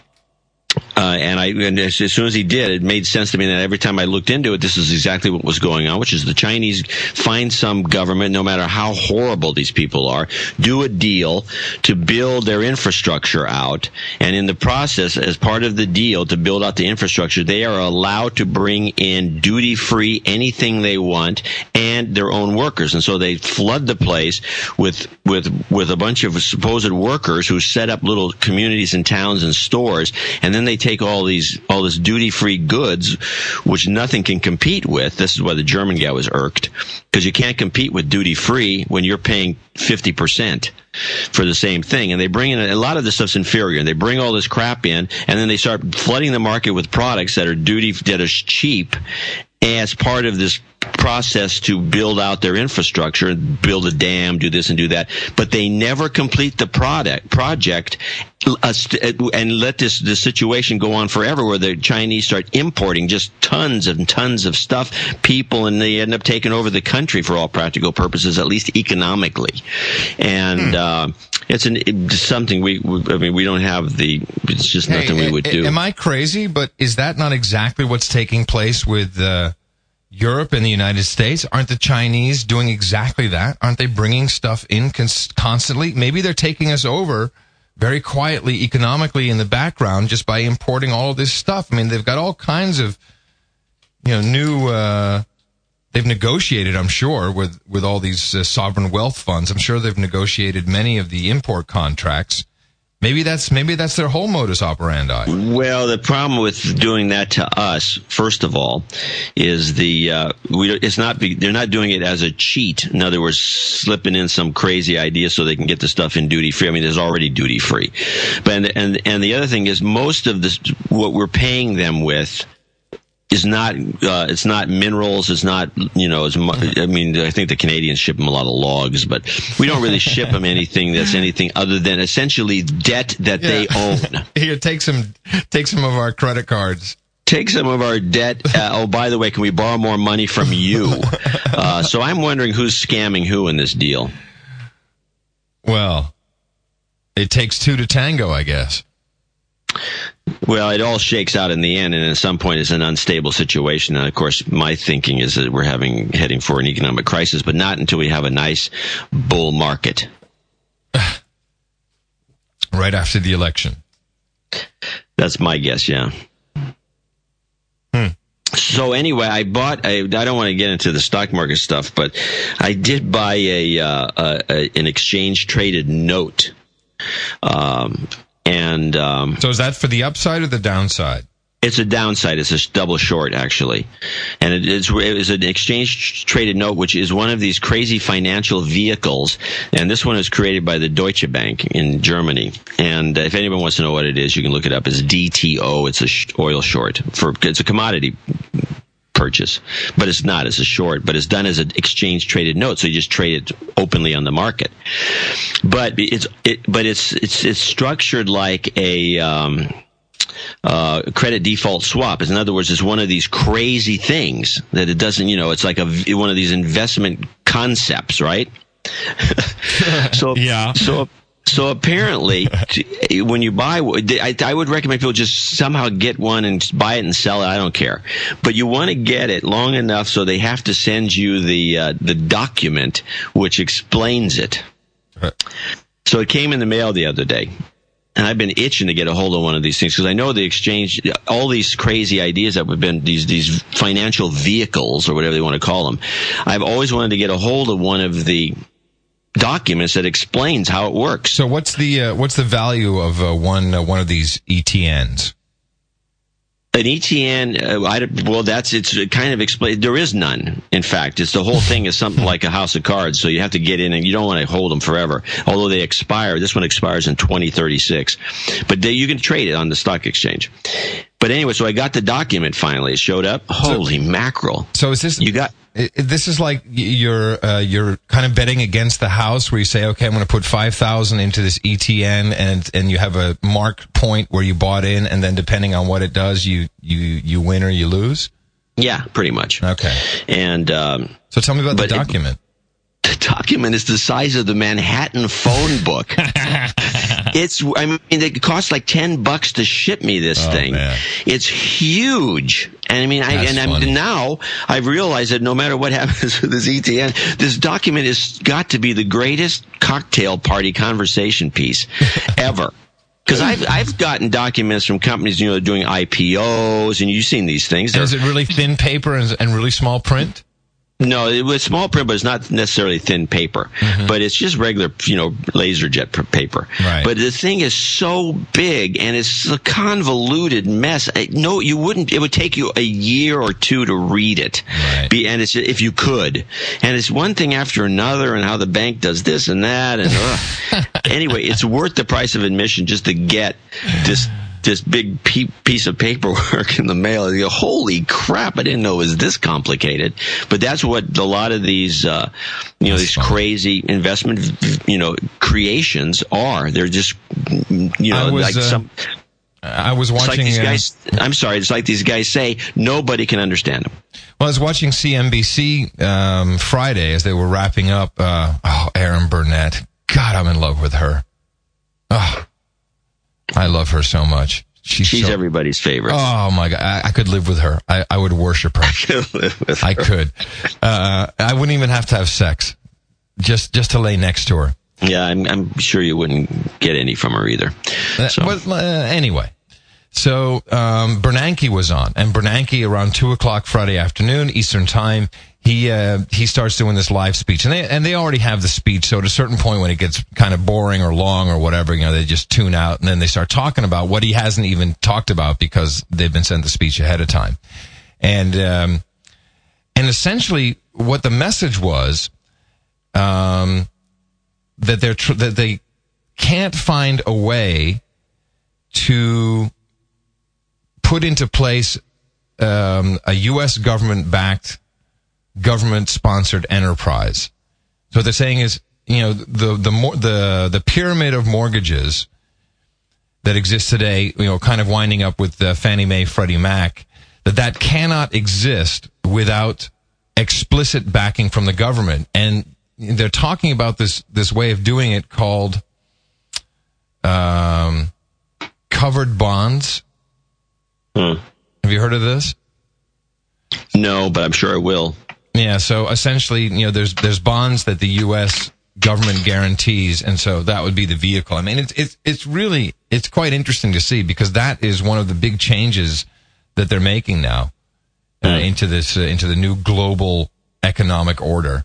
Uh, and I, and as, as soon as he did, it made sense to me that every time I looked into it, this is exactly what was going on, which is the Chinese find some government, no matter how horrible these people are, do a deal to build their infrastructure out. And in the process, as part of the deal to build out the infrastructure, they are allowed to bring in duty-free anything they want and their own workers. And so they flood the place with, with, with a bunch of supposed workers who set up little communities and towns and stores, and then they take all these all this duty-free goods, which nothing can compete with. This is why the German guy was irked, because you can't compete with duty-free when you're paying fifty percent for the same thing. And they bring in a lot of this stuff's inferior, and they bring all this crap in, and then they start flooding the market with products that are duty that are cheap as part of this process to build out their infrastructure, build a dam, do this and do that, but they never complete the product project uh, and let this this situation go on forever, where the Chinese start importing just tons and tons of stuff, people, and they end up taking over the country for all practical purposes, at least economically. And hmm. uh, it's an it's something we, we I mean we don't have the it's just hey, nothing we would do. Am I crazy? But is that not exactly what's taking place with uh Europe and the United States? Aren't the Chinese doing exactly that? Aren't they bringing stuff in cons- constantly? Maybe they're taking us over very quietly, economically in the background, just by importing all of this stuff. I mean, they've got all kinds of, you know, new, uh, they've negotiated, I'm sure, with, with all these uh, sovereign wealth funds. I'm sure they've negotiated many of the import contracts. Maybe that's maybe that's their whole modus operandi. Well, the problem with doing that to us, first of all, is the uh, we it's not they're not doing it as a cheat. In other words, slipping in some crazy idea so they can get the stuff in duty free. I mean, there's already duty free. But and and, and the other thing is, most of this what we're paying them with is not, uh, it's not minerals, it's not, you know, as much, I mean, I think the Canadians ship them a lot of logs, but we don't really ship them anything that's anything other than essentially debt that yeah. they own. Here, take some, take some of our credit cards. Take some of our debt. Uh, oh, by the way, can we borrow more money from you? Uh, so I'm wondering who's scamming who in this deal. Well, it takes two to tango, I guess. Well, it all shakes out in the end, and at some point it's an unstable situation. And of course, my thinking is that we're having heading for an economic crisis, but not until we have a nice bull market. Right after the election. That's my guess, yeah. Hmm. So anyway, I bought a, I don't want to get into the stock market stuff, but I did buy a, uh, a, a an exchange traded note. Um, and, um, so is that for the upside or the downside? It's a downside. It's a double short, actually. And it is, it is an exchange traded note, which is one of these crazy financial vehicles. And this one is created by the Deutsche Bank in Germany. And if anyone wants to know what it is, you can look it up. It's D T O. It's a sh- oil short. For It's a commodity purchase, but it's not. It's a short, but it's done as an exchange traded note. So you just trade it openly on the market. But it's, it, but it's, it's, it's structured like a, um, Uh, credit default swap. In other words, it's one of these crazy things that it doesn't, you know, it's like a, one of these investment concepts, right? so, yeah. So, so apparently, when you buy, I, I would recommend people just somehow get one and buy it and sell it. I don't care, but you want to get it long enough so they have to send you the uh, the document which explains it. Right. So it came in the mail the other day. And I've been itching to get a hold of one of these things because I know the exchange, all these crazy ideas that have been these these financial vehicles or whatever they want to call them. I've always wanted to get a hold of one of the documents that explains how it works. So what's the uh, what's the value of uh, one uh, one of these E T Ns? An E T N, uh, I, well, that's, it's kind of explained. There is none. In fact, it's the whole thing is something like a house of cards. So you have to get in and you don't want to hold them forever. Although they expire. This one expires in twenty thirty-six. But they, you can trade it on the stock exchange. But anyway, so I got the document finally. It showed up. Holy so, mackerel. So is this, you got, it, this is like you're, uh, you're kind of betting against the house where you say, okay, I'm going to put five thousand into this E T N and, and you have a mark point where you bought in and then depending on what it does, you, you, you win or you lose? Yeah, pretty much. Okay. And, um, so tell me about the document. It, the document is the size of the Manhattan phone book. It's, I mean, it costs like ten bucks to ship me this oh, thing. Man. It's huge. And I mean, I, That's and I'm, now I've realized that no matter what happens with this E T N, this document has got to be the greatest cocktail party conversation piece ever. Because I've I've gotten documents from companies, you know, doing I P Os, and you've seen these things. And is it really thin paper and, and really small print? No, it was small print, but it's not necessarily thin paper. Mm-hmm. But it's just regular, you know, LaserJet paper. Right. But the thing is so big, and it's a convoluted mess. No, you wouldn't. It would take you a year or two to read it. Right. Be, and it's if you could. And it's one thing after another, and how the bank does this and that. And uh, anyway, it's worth the price of admission just to get this. this big piece of paperwork in the mail. You go, holy crap, I didn't know it was this complicated. But that's what a lot of these, uh, you know, that's these funny. crazy investment, you know, creations are. They're just, you know, was, like uh, some. I was watching. It's like these uh, guys, I'm sorry, it's like these guys say, nobody can understand them. Well, I was watching C N B C um, Friday as they were wrapping up. Uh, oh, Erin Burnett. God, I'm in love with her. Oh. I love her so much. She's, She's so, everybody's favorite. Oh my God. I, I could live with her. I, I would worship her. I could live with her. I could. Uh, I wouldn't even have to have sex. Just, just to lay next to her. Yeah, I'm, I'm sure you wouldn't get any from her either. So. Uh, well, uh, anyway. So, um, Bernanke was on, and Bernanke around two o'clock Friday afternoon, Eastern time, he, uh, he starts doing this live speech, and they, and they already have the speech, so at a certain point when it gets kind of boring or long or whatever, you know, they just tune out, and then they start talking about what he hasn't even talked about because they've been sent the speech ahead of time. And, um, and essentially what the message was, um, that they're, tr- that they can't find a way to put into place um, a U S government-backed, government-sponsored enterprise. So what they're saying is, you know, the the more, the the pyramid of mortgages that exists today, you know, kind of winding up with uh, Fannie Mae, Freddie Mac, that that cannot exist without explicit backing from the government. And they're talking about this this way of doing it called um, covered bonds. Hmm. Have you heard of this? No, but I'm sure I will. Yeah, so essentially, you know, there's there's bonds that the U S government guarantees, and so that would be the vehicle. I mean, it's it's it's really it's quite interesting to see, because that is one of the big changes that they're making now uh, mm. into this uh, into the new global economic order,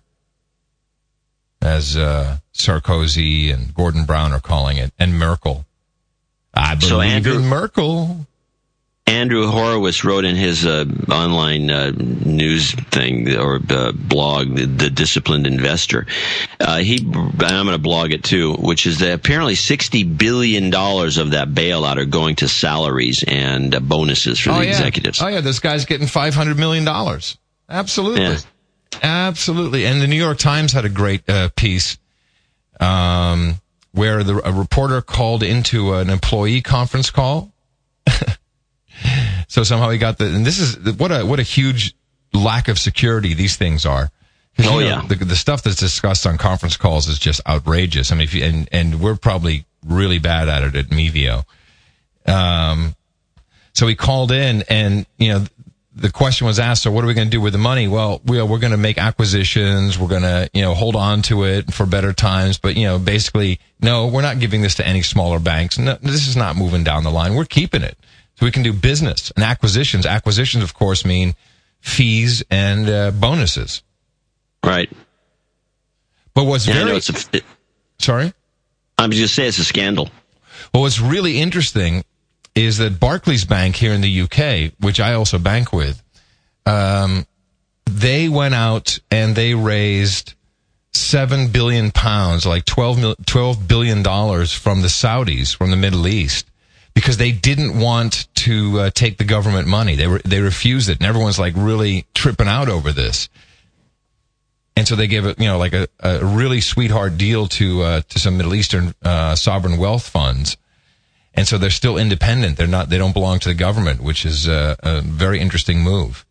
as uh, Sarkozy and Gordon Brown are calling it, and Merkel. I believe so Andrew, in Merkel. Andrew Horowitz wrote in his uh, online uh, news thing or uh, blog, the, the Disciplined Investor. Uh, he, and I'm going to blog it too, which is that apparently sixty billion dollars of that bailout are going to salaries and uh, bonuses for oh, the yeah. executives. Oh yeah, this guy's getting five hundred million dollars. Absolutely, yeah. Absolutely. And the New York Times had a great uh, piece um, where the, a reporter called into an employee conference call. So somehow he got the, and this is, what a, what a huge lack of security these things are. Oh, you know, yeah. The, the stuff that's discussed on conference calls is just outrageous. I mean, if you, and, and we're probably really bad at it at Mevio. Um, so he called in and, you know, the question was asked, so what are we going to do with the money? Well, we are, we're going to make acquisitions. We're going to, you know, hold on to it for better times. But, you know, basically, no, we're not giving this to any smaller banks. No, this is not moving down the line. We're keeping it. So we can do business and acquisitions. Acquisitions, of course, mean fees and uh, bonuses. Right. But what's yeah, very... I know it's a, it, sorry? I'm just saying it's a scandal. Well, what's really interesting is that Barclays Bank here in the U K, which I also bank with, um, they went out and they raised seven billion pounds, like twelve billion dollars from the Saudis, from the Middle East, because they didn't want to uh, take the government money. They were, they refused it, and everyone's like really tripping out over this. And so they gave it, you know, like a, a really sweetheart deal to uh, to some Middle Eastern uh, sovereign wealth funds. And so they're still independent. They're not. They don't belong to the government, which is a, a very interesting move.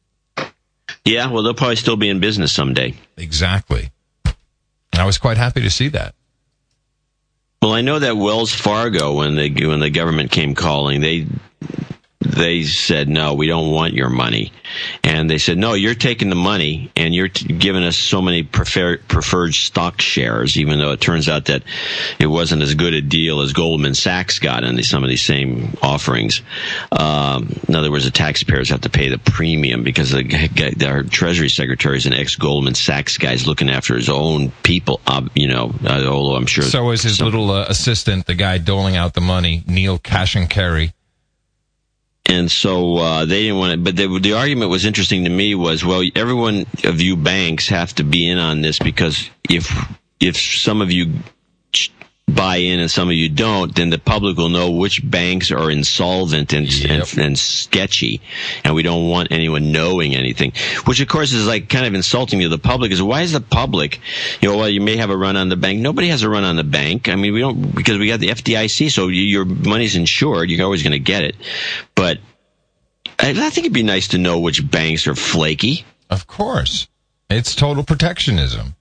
Yeah, well, they'll probably still be in business someday. Exactly. And I was quite happy to see that. Well, I know that Wells Fargo, when the when the government came calling, they they said, no, we don't want your money. And they said, no, you're taking the money and you're t- giving us so many preferred, preferred stock shares, even though it turns out that it wasn't as good a deal as Goldman Sachs got in some of these same offerings. Um, in other words, the taxpayers have to pay the premium because the, our Treasury Secretary is an ex-Goldman Sachs guy looking after his own people, uh, you know, uh, although I'm sure. So is his some, little uh, assistant, the guy doling out the money, Neil Cash and Carey. And so uh, they didn't want it. But the, the argument was interesting to me was, well, everyone of you banks have to be in on this because if if some of you buy in and some of you don't, then the public will know which banks are insolvent and, yep. and, and sketchy. And we don't want anyone knowing anything, which, of course, is like kind of insulting to the public. Is why is the public, you know, well, you may have a run on the bank. Nobody has a run on the bank. I mean, we don't, because we got the F D I C, so your money's insured. You're always going to get it. But I think it'd be nice to know which banks are flaky. Of course. It's total protectionism.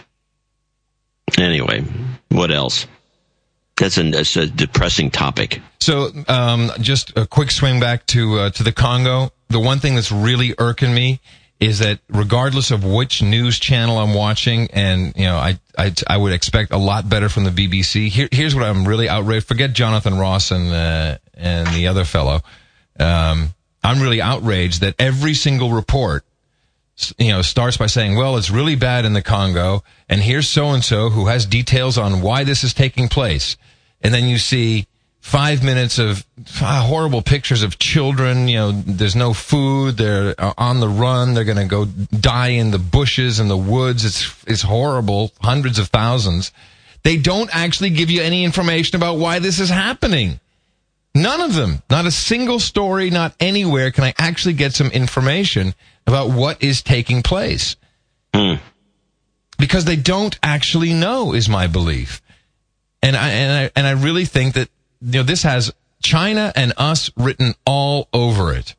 Anyway, what else? That's a, that's a depressing topic. So, um, just a quick swing back to uh, to the Congo. The one thing that's really irking me is that regardless of which news channel I'm watching, and you know, I I, I would expect a lot better from the B B C. Here, here's what I'm really outraged. Forget Jonathan Ross and uh, and the other fellow. Um, I'm really outraged that every single report, you know, starts by saying, well, it's really bad in the Congo, and here's so-and-so who has details on why this is taking place. And then you see five minutes of uh, horrible pictures of children, you know, there's no food, they're uh, on the run, they're going to go die in the bushes and the woods. It's, it's horrible, hundreds of thousands. They don't actually give you any information about why this is happening. None of them. Not a single story, not anywhere can I actually get some information about what is taking place. Hmm. Because they don't actually know, is my belief. And I, and I, and I really think that, you know, this has China and us written all over it.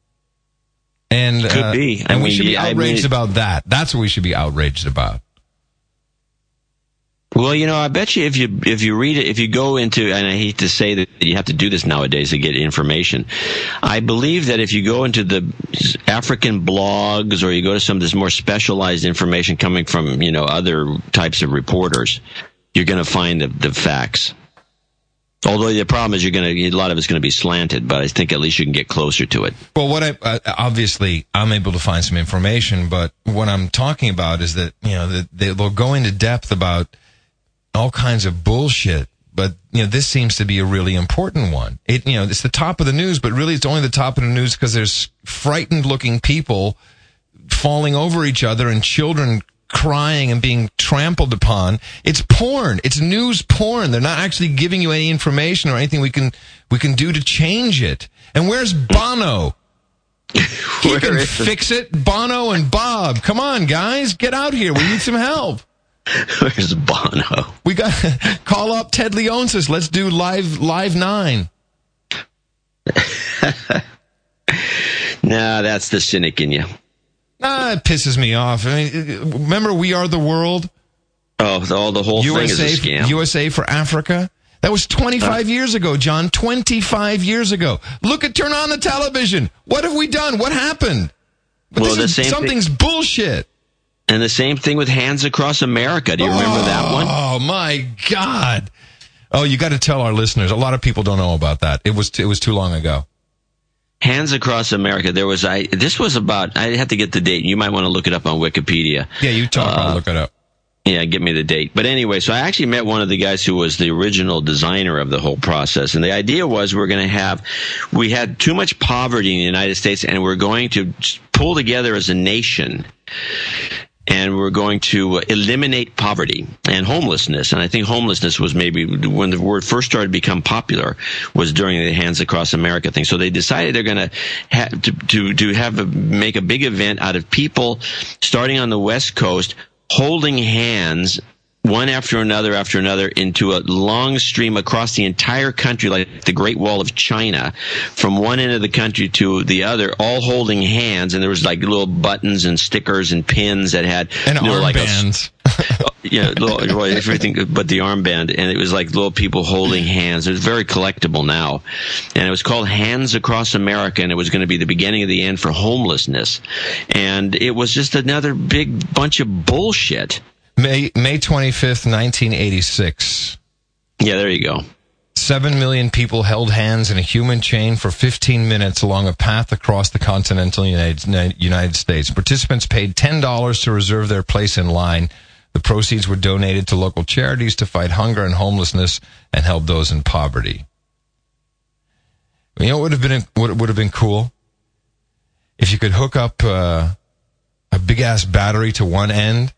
And, Could uh, be. I and mean, we should be yeah, outraged I mean, about that. That's what we should be outraged about. Well, you know, I bet you if you if you read it, if you go into, and I hate to say that you have to do this nowadays to get information, I believe that if you go into the African blogs or you go to some of this more specialized information coming from, you know, other types of reporters, you're going to find the, the facts. Although the problem is you're going to, a lot of it's going to be slanted, but I think at least you can get closer to it. Well, what I, uh, obviously I'm able to find some information, but what I'm talking about is that, you know, that they, they'll go into depth about all kinds of bullshit, but, you know, this seems to be a really important one. It, you know, it's the top of the news, but really it's only the top of the news because there's frightened looking people falling over each other and children crying and being trampled upon. It's porn. It's news porn. They're not actually giving you any information or anything we can we can do to change it. And where's Bono? He Where can is fix it. Bono and Bob. Come on, guys. Get out here. We need some help. Where's Bono? We got call up Ted Leonsis. Let's do live live nine. Nah, that's the cynic in you. Ah, it pisses me off. I mean, remember We Are the World? Oh, all the whole U S A, thing is a scam. U S A for Africa? That was twenty-five uh, years ago, John. twenty-five years ago. Look at, turn on the television. What have we done? What happened? But well, the is, same something's thing, bullshit. And the same thing with Hands Across America. Do you remember oh, that one? Oh, my God. Oh, you got to tell our listeners. A lot of people don't know about that. It was it was too long ago. Hands Across America. There was I. This was about. I have to get the date. You might want to look it up on Wikipedia. Yeah, you talk. Uh, I'll look it up. Yeah, give me the date. But anyway, so I actually met one of the guys who was the original designer of the whole process. And the idea was we're going to have, we had too much poverty in the United States, and we're going to pull together as a nation. And we're going to eliminate poverty and homelessness. And I think homelessness was maybe when the word first started to become popular was during the Hands Across America thing. So they decided they're going to have to, to, to have a, make a big event out of people starting on the West Coast holding hands one after another after another into a long stream across the entire country, like the Great Wall of China, from one end of the country to the other, all holding hands. And there was like little buttons and stickers and pins that had and you know, like armbands. Yeah, little, well, everything but the armband, and it was like little people holding hands. It was very collectible now, and it was called Hands Across America, and it was going to be the beginning of the end for homelessness, and it was just another big bunch of bullshit. May May twenty-fifth, nineteen eighty-six. Yeah, there you go. Seven million people held hands in a human chain for fifteen minutes along a path across the continental United, United States. Participants paid ten dollars to reserve their place in line. The proceeds were donated to local charities to fight hunger and homelessness and help those in poverty. You know what would have been what would have been cool? If you could hook up uh, a big ass battery to one end.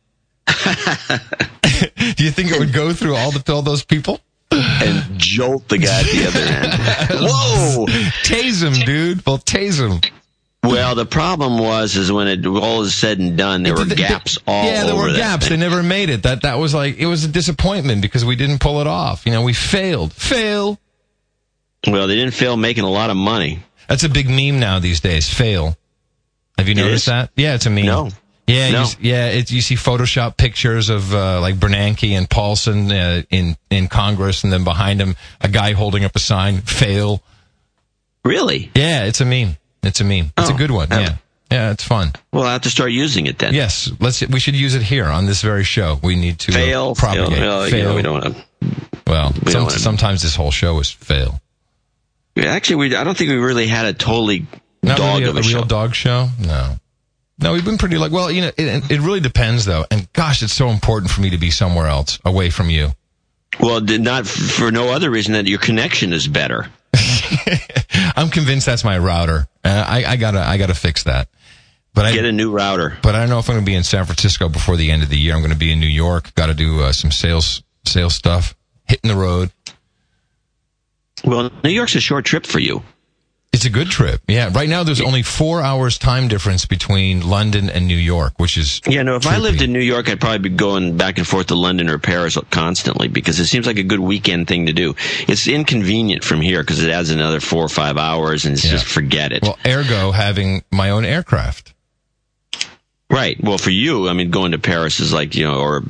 Do you think it would go through all the all those people? And jolt the guy at the other end. Whoa! Tase him, dude. Well, tase him. Well, the problem was, is when it all is said and done, there were gaps all over. Yeah, there were gaps. Thing. They never made it. That that was like, it was a disappointment because we didn't pull it off. You know, we failed. Fail. Well, they didn't fail making a lot of money. That's a big meme now these days. Fail. Have you noticed that? Yeah, it's a meme. No. Yeah, no. you, yeah. It's, you see Photoshop pictures of uh, like Bernanke and Paulson uh, in in Congress, and then behind him a guy holding up a sign. Fail. Really? Yeah, it's a meme. It's a meme. It's oh, a good one. um, Yeah, yeah. It's fun. Well, I have to start using it then. Yes, let's. We should use it here on this very show. We need to fail. Uh, propagate. Fail. Well, fail. You know, we don't want to. Well, we some, don't wanna, sometimes this whole show is fail. Actually, we. I don't think we really had a totally Not dog really a, of a, a show. real dog show. No. No, we've been pretty like, well, you know, it, it really depends though. And gosh, it's so important for me to be somewhere else, away from you. Well, not for no other reason that your connection is better. I'm convinced that's my router. Uh, I, I gotta, I gotta fix that. But Get I, a new router. But I don't know if I'm gonna be in San Francisco before the end of the year. I'm gonna be in New York. Got to do uh, some sales, sales stuff. Hitting the road. Well, New York's a short trip for you. It's a good trip. Yeah. Right now, there's only four hours time difference between London and New York, which is yeah. No, if trippy. I lived in New York, I'd probably be going back and forth to London or Paris constantly because it seems like a good weekend thing to do. It's inconvenient from here because it adds another four or five hours, and it's yeah. just forget it. Well, ergo having my own aircraft. Right. Well, for you, I mean, going to Paris is like you know, or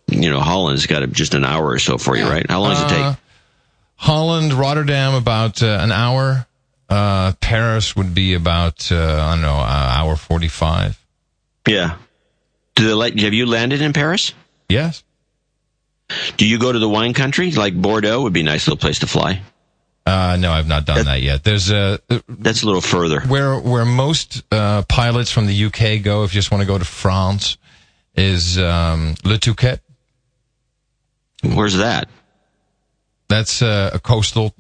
you know, Holland's got a, just an hour or so for you, right? How long does it take? Uh, Holland, Rotterdam, about uh, an hour. Uh, Paris would be about, uh, I don't know, an hour forty-five. Yeah. Do they let, have you landed in Paris? Yes. Do you go to the wine country? Like Bordeaux would be a nice little place to fly. Uh, no, I've not done that, that yet. There's a, uh, that's a little further. Where, where most, uh, pilots from the U K go, if you just want to go to France, is, um, Le Touquet. Where's that? That's, uh, a coastal,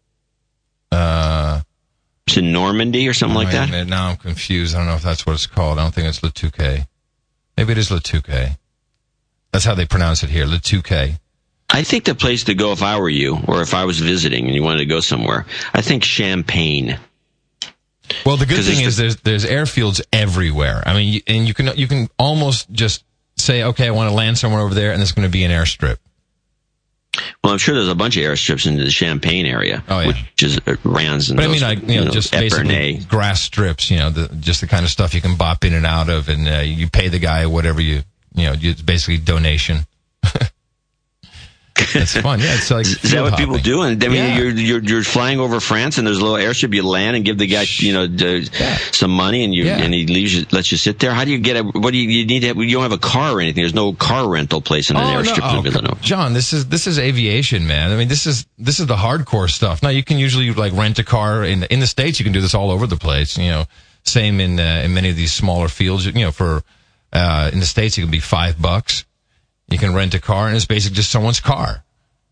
uh, it's in Normandy or something like that? Minute, now I'm confused. I don't know if that's what it's called. I don't think it's Le Touquet. Maybe it is Le Touquet. That's how they pronounce it here, Le Touquet. I think the place to go if I were you, or if I was visiting and you wanted to go somewhere, I think Champagne. Well, the good thing is the, there's there's airfields everywhere. I mean, and you can you can almost just say, okay, I want to land somewhere over there, and there's going to be an airstrip. Well, I'm sure there's a bunch of airstrips in the Champagne area, oh, yeah. which is uh, Rans and but those, I mean, like, you know, you know just Epernay. basically grass strips, you know, the, just the kind of stuff you can bop in and out of, and uh, you pay the guy whatever you, you know, it's basically donation. It's fun, yeah. It's like is that what hopping. people do? And I mean, yeah. you're you're you're flying over France, and there's a little airstrip. You land and give the guy, you know, d- yeah. some money, and you yeah. and he leaves you, lets you sit there. How do you get a? What do you, you need? To have, you don't have a car or anything. There's no car rental place in an oh, airstrip. No. Oh, Villanova. John, this is this is aviation, man. I mean, this is this is the hardcore stuff. Now, you can usually like rent a car in in the States. You can do this all over the place. You know, same in uh, in many of these smaller fields. You know, for uh, in the States, it can be five bucks. You can rent a car, and it's basically just someone's car.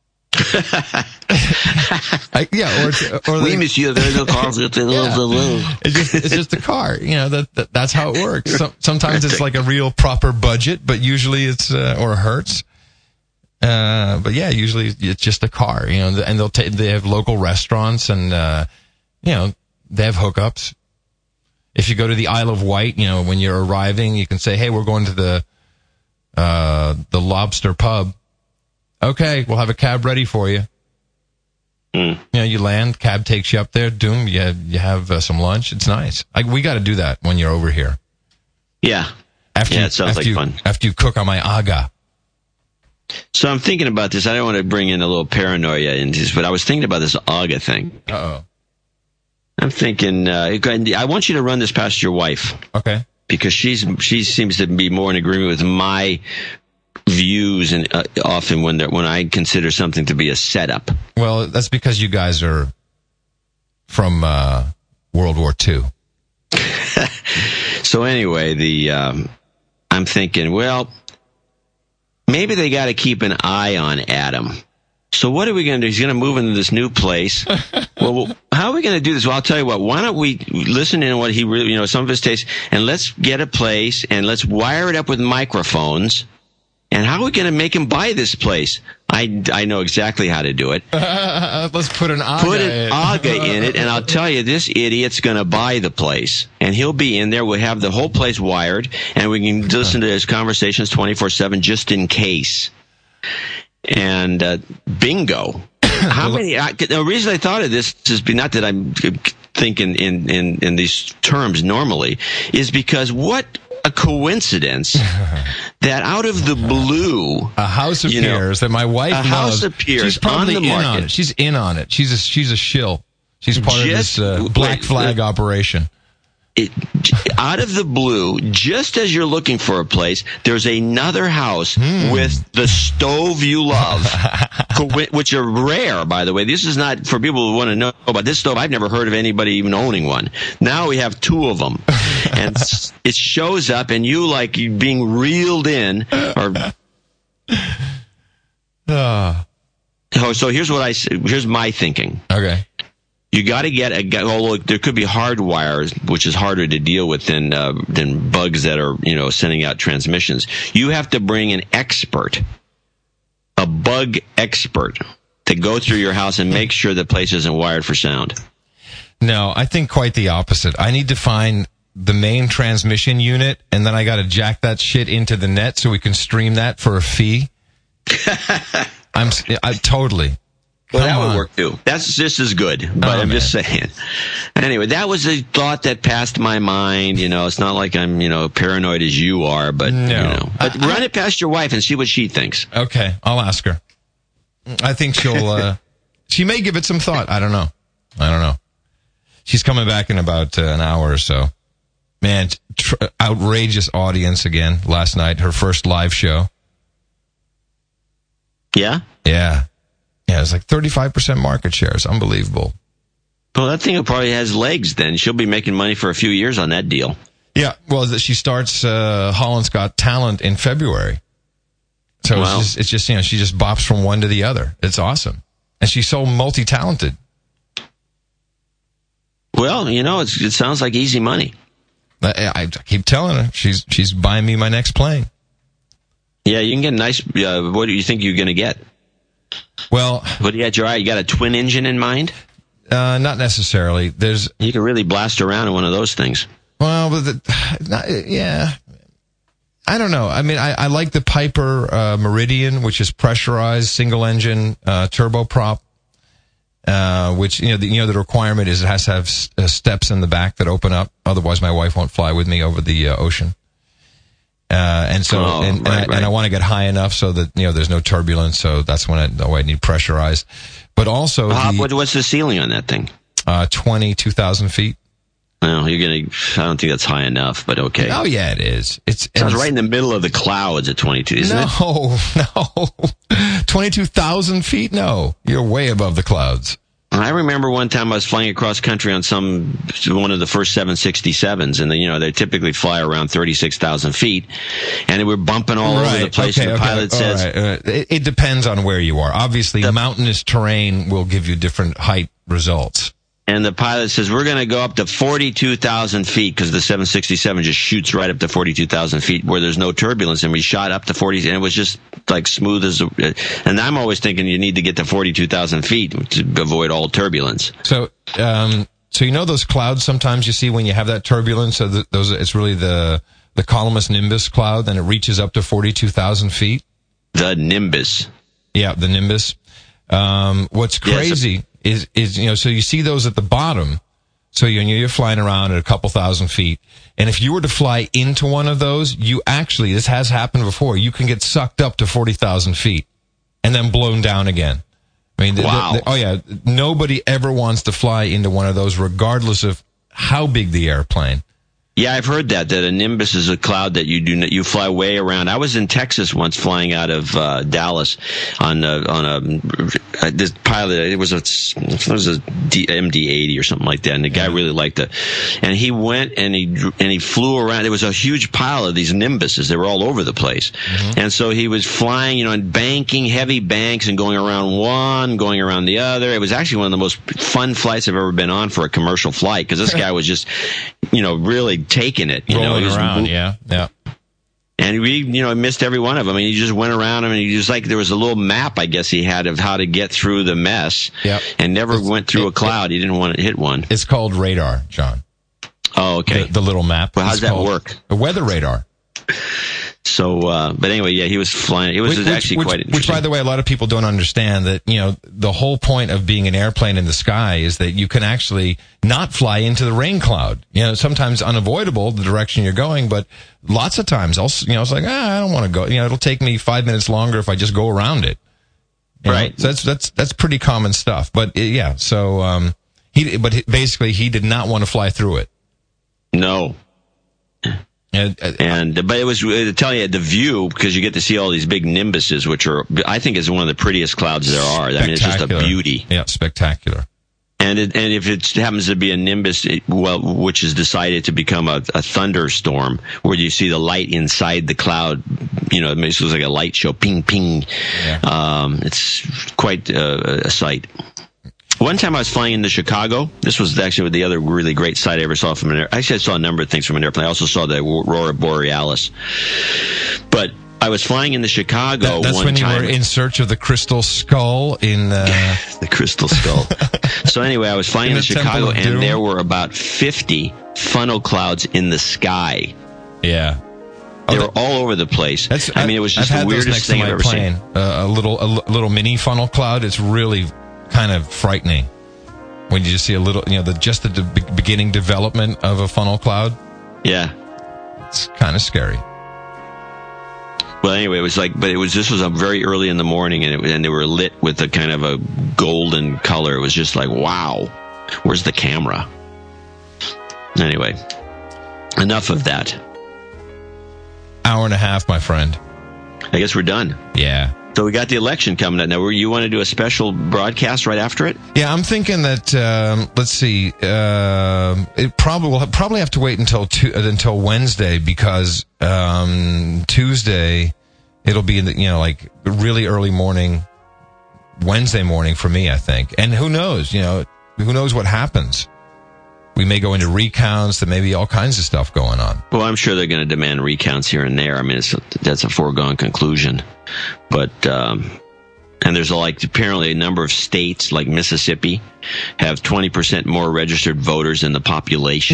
I, yeah, or, or we miss you. There's no cars. It's just it's just a car. You know that, that that's how it works. So, sometimes it's like a real proper budget, but usually it's uh, or Hertz. Uh, but yeah, usually it's just a car. You know, and they'll take they have local restaurants, and uh, you know they have hookups. If you go to the Isle of Wight, you know when you're arriving, you can say, "Hey, we're going to the uh, the Lobster Pub." Okay, we'll have a cab ready for you. Mm. You know, you land, cab takes you up there, doom, you have, you have uh, some lunch. It's nice. I, we got to do that when you're over here. Yeah. After yeah, you, it sounds after like you, fun. After you cook on my aga. So I'm thinking about this. I don't want to bring in a little paranoia into this, but I was thinking about this aga thing. Uh-oh. I'm thinking, uh, I want you to run this past your wife. Okay. Because she's she seems to be more in agreement with my views, and uh, often when when I consider something to be a setup. Well, that's because you guys are from uh, World War Two. So anyway, the um, I'm thinking, well, maybe they got to keep an eye on Adam. So what are we going to do? He's going to move into this new place. Well, how are we going to do this? Well, I'll tell you what. Why don't we listen in what he really, you know, some of his tastes, and let's get a place and let's wire it up with microphones. And how are we going to make him buy this place? I, I know exactly how to do it. Let's put an aga Put an in. aga in it, and I'll tell you, this idiot's going to buy the place. And he'll be in there. We'll have the whole place wired, and we can listen to his conversations twenty-four seven just in case. And uh, bingo. How many? I, the reason I thought of this is not that I'm thinking in, in, in these terms normally, is because what a coincidence that out of the blue a house appears, you know, that my wife a loves. House appears She's probably on the in market. on it. She's in on it. She's a, she's a shill. She's part just, of this uh, black flag wait, operation. It, out of the blue, just as you're looking for a place, there's another house hmm. with the stove you love, which are rare, by the way. This is not for people who want to know about this stove. I've never heard of anybody even owning one. Now we have two of them, and it shows up, and you like being reeled in. Or uh. oh, so here's what I here's my thinking. Okay. You got to get a, although there could be hard wires, which is harder to deal with than, uh, than bugs that are, you know, sending out transmissions. You have to bring an expert, a bug expert, to go through your house and make sure the place isn't wired for sound. No, I think quite the opposite. I need to find the main transmission unit, and then I got to jack that shit into the net so we can stream that for a fee. I'm, I totally. Well, Come that on. would work too. That's just as good, but Oh, I'm man. just saying. Anyway, that was a thought that passed my mind. You know, it's not like I'm, you know, paranoid as you are, but, No. you know. But I- run it past your wife and see what she thinks. Okay, I'll ask her. I think she'll, uh, she may give it some thought. I don't know. I don't know. She's coming back in about uh, an hour or so. Man, tr- outrageous audience again last night, her first live show. Yeah? Yeah. Yeah, it's like thirty-five percent market share. It's unbelievable. Well, that thing probably has legs then. She'll be making money for a few years on that deal. Yeah, well, that she starts uh, Holland's Got Talent in February. So Wow. it's just, it's just, you know, she just bops from one to the other. It's awesome. And she's so multi-talented. Well, you know, it's, it sounds like easy money. I, I keep telling her she's she's buying me my next plane. Yeah, you can get a nice, uh, what do you think you're going to get? Well, What do you got your eye? You got a twin engine in mind? uh, not necessarily. There's You can really blast around in one of those things. well, but the, not, yeah. I don't know. I mean, I, I like the Piper uh, Meridian, which is pressurized single engine uh, turboprop. Uh, which, you know, the, you know, the requirement is it has to have s- uh, steps in the back that open up. Otherwise, my wife won't fly with me over the uh, ocean. Uh, and so, Oh, and, and, right, I, right. and I want to get high enough so that, you know, there's no turbulence. So that's when I, oh, I need pressurized. But also, How, the, what, what's the ceiling on that thing? uh, twenty-two thousand feet. Well, you're going to, I don't think that's high enough, but okay. Oh, yeah, it is. It's, Sounds it's right in the middle of the clouds at twenty-two, isn't it? no, no. twenty-two thousand feet? No. You're way above the clouds. I remember one time I was flying across country on some one of the first seven sixty-sevens, and then, you know, they typically fly around thirty-six thousand feet, and they were bumping all over the place. Okay, and the okay, pilot all says, right. Uh, it, it depends on where you are. Obviously, The- mountainous terrain will give you different height results. and the pilot says, we're going to go up to forty-two thousand feet because the seven sixty-seven just shoots right up to forty-two thousand feet where there's no turbulence, and we shot up to forty, and it was just like smooth as. A, and I'm always thinking you need to get to forty-two thousand feet to avoid all turbulence. So, um, so you know those clouds sometimes you see when you have that turbulence. So the, those, it's really the the cumulus nimbus cloud, and it reaches up to forty-two thousand feet. The Nimbus. Yeah, the nimbus. Um, what's Yes. crazy is, is, you know, so you see those at the bottom. So you're, you're flying around at a couple thousand feet. And if you were to fly into one of those, you actually, this has happened before, you can get sucked up to forty thousand feet and then blown down again. I mean, the- Wow. the- oh yeah, nobody ever wants to fly into one of those regardless of how big the airplane. Yeah, I've heard that, that a nimbus is a cloud that you do not, you fly way around. I was in Texas once flying out of uh, Dallas on a, on a, uh, this pilot, it was a, it was a D, M D eighty or something like that, and the guy really liked it. And he went and he, and he flew around. There was a huge pile of these nimbuses. They were all over the place. Mm-hmm. And so he was flying, you know, and banking heavy banks and going around one, going around the other. It was actually one of the most fun flights I've ever been on for a commercial flight, because this guy was just, you know, really taking it, you Rolling know, he was, around, yeah, yeah. and we, you know, missed every one of them. I mean, he just went around them, and he just like there was a little map, I guess he had of how to get through the mess, Yep. and never It's- went through it- a cloud. He didn't want to hit one. It's called radar, John. Oh, okay. The, the little map. Well, how's It's that called work? The weather radar. So, uh, but anyway, yeah, he was flying. It was Which, actually which, quite which, interesting. by the way, a lot of people don't understand that, you know, the whole point of being an airplane in the sky is that you can actually not fly into the rain cloud. You know, sometimes unavoidable, the direction you're going, but lots of times, I'll, you know, it's like, ah, I don't want to go. You know, it'll take me five minutes longer if I just go around it. You Right. know? So that's, that's, that's pretty common stuff. But uh, yeah, so, um, he, but he, basically he did not want to fly through it. no. And, uh, And, but it was, to tell you, the view, because you get to see all these big nimbuses, which are, I think is one of the prettiest clouds there are. I mean, it's just a spectacular. beauty. Yeah, spectacular. And it, and if it happens to be a nimbus, it, well, which is decided to become a, a thunderstorm, where you see the light inside the cloud, you know, it makes it look like a light show, ping, ping. Yeah. Um, it's quite uh, a sight. One time I was flying into Chicago. This was actually the other really great sight I ever saw from an air. Actually, I saw a number of things from an airplane. I also saw the Aurora Borealis. But I was flying into Chicago That, that's one when you time. were in search of the crystal skull in, uh, The crystal skull. So anyway, I was flying In into the Temple Chicago, of and Doom? there were about fifty funnel clouds in the sky. yeah. They Oh, were all over the place. That's, I mean, it was just I've the had those weirdest next thing to I've my ever plane. seen. Uh, a little, a l- little mini funnel cloud. It's really kind of frightening when you just see a little, you know, the just the de- beginning development of a funnel cloud. Yeah. It's kind of scary. Well, anyway, it was like, but it was, this was a very early in the morning, and it, and they were lit with a kind of a golden color. It was just like, wow, where's the camera? Anyway, enough of that. Hour and a half, my friend. I guess we're done. Yeah. So we got the election coming up. Now, you want to do a special broadcast right after it? Yeah, I'm thinking that, um, let's see, uh, it probably will probably have to wait until tu- until Wednesday, because um, Tuesday it'll be in the, you know, like really early morning, Wednesday morning for me, I think. And who knows, you know, who knows what happens. We may go into recounts. There may be all kinds of stuff going on. Well, I'm sure they're going to demand recounts here and there. I mean, it's, that's a foregone conclusion. But, um, and there's like apparently a number of states like Mississippi have twenty percent more registered voters than the population.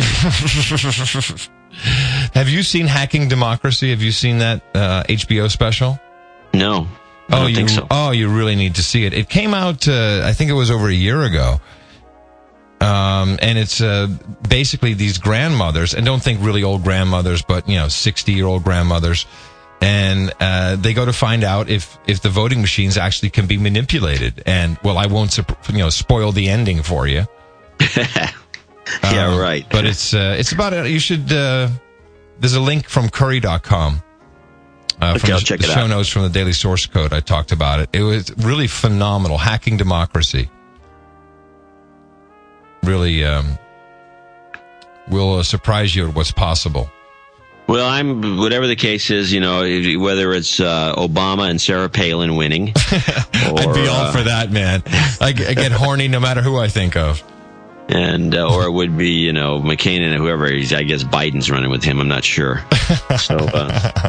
Have you seen Hacking Democracy? Have you seen that uh, H B O special? No, I oh, don't you, think so. Oh, you really need to see it. It came out, uh, I think it was over a year ago. Um, and it's uh, basically these grandmothers, and don't think really old grandmothers, but, you know, sixty-year-old grandmothers. And uh, they go to find out if, if the voting machines actually can be manipulated. And, well, I won't, you know, spoil the ending for you. yeah, um, right. But it's uh, it's about it. You should. Uh, there's a link from Curry dot com. Uh, okay, from I'll the, check the it show out. notes from the Daily Source Code. I talked about it. It was really phenomenal. Hacking Democracy. Really um, will uh, surprise you at what's possible. Well, I'm whatever the case is, you know, whether it's uh, Obama and Sarah Palin winning. Or, I'd be all uh, for that, man. I, I get horny no matter who I think of. And uh, or it would be, you know, McCain and whoever. He's, I guess Biden's running with him. I'm not sure. So, uh,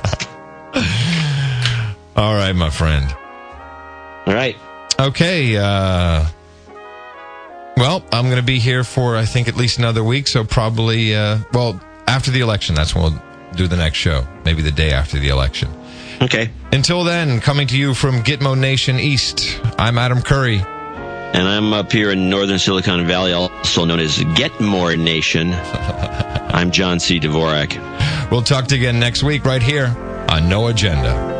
all right, my friend. All right. Okay. Uh, well, I'm going to be here for, I think, at least another week. So probably, uh, well, after the election, that's when we'll do the next show. Maybe the day after the election. Okay. Until then, coming to you from Gitmo Nation East, I'm Adam Curry. And I'm up here in northern Silicon Valley, also known as Get More Nation. I'm John C. Dvorak. We'll talk to you again next week right here on No Agenda.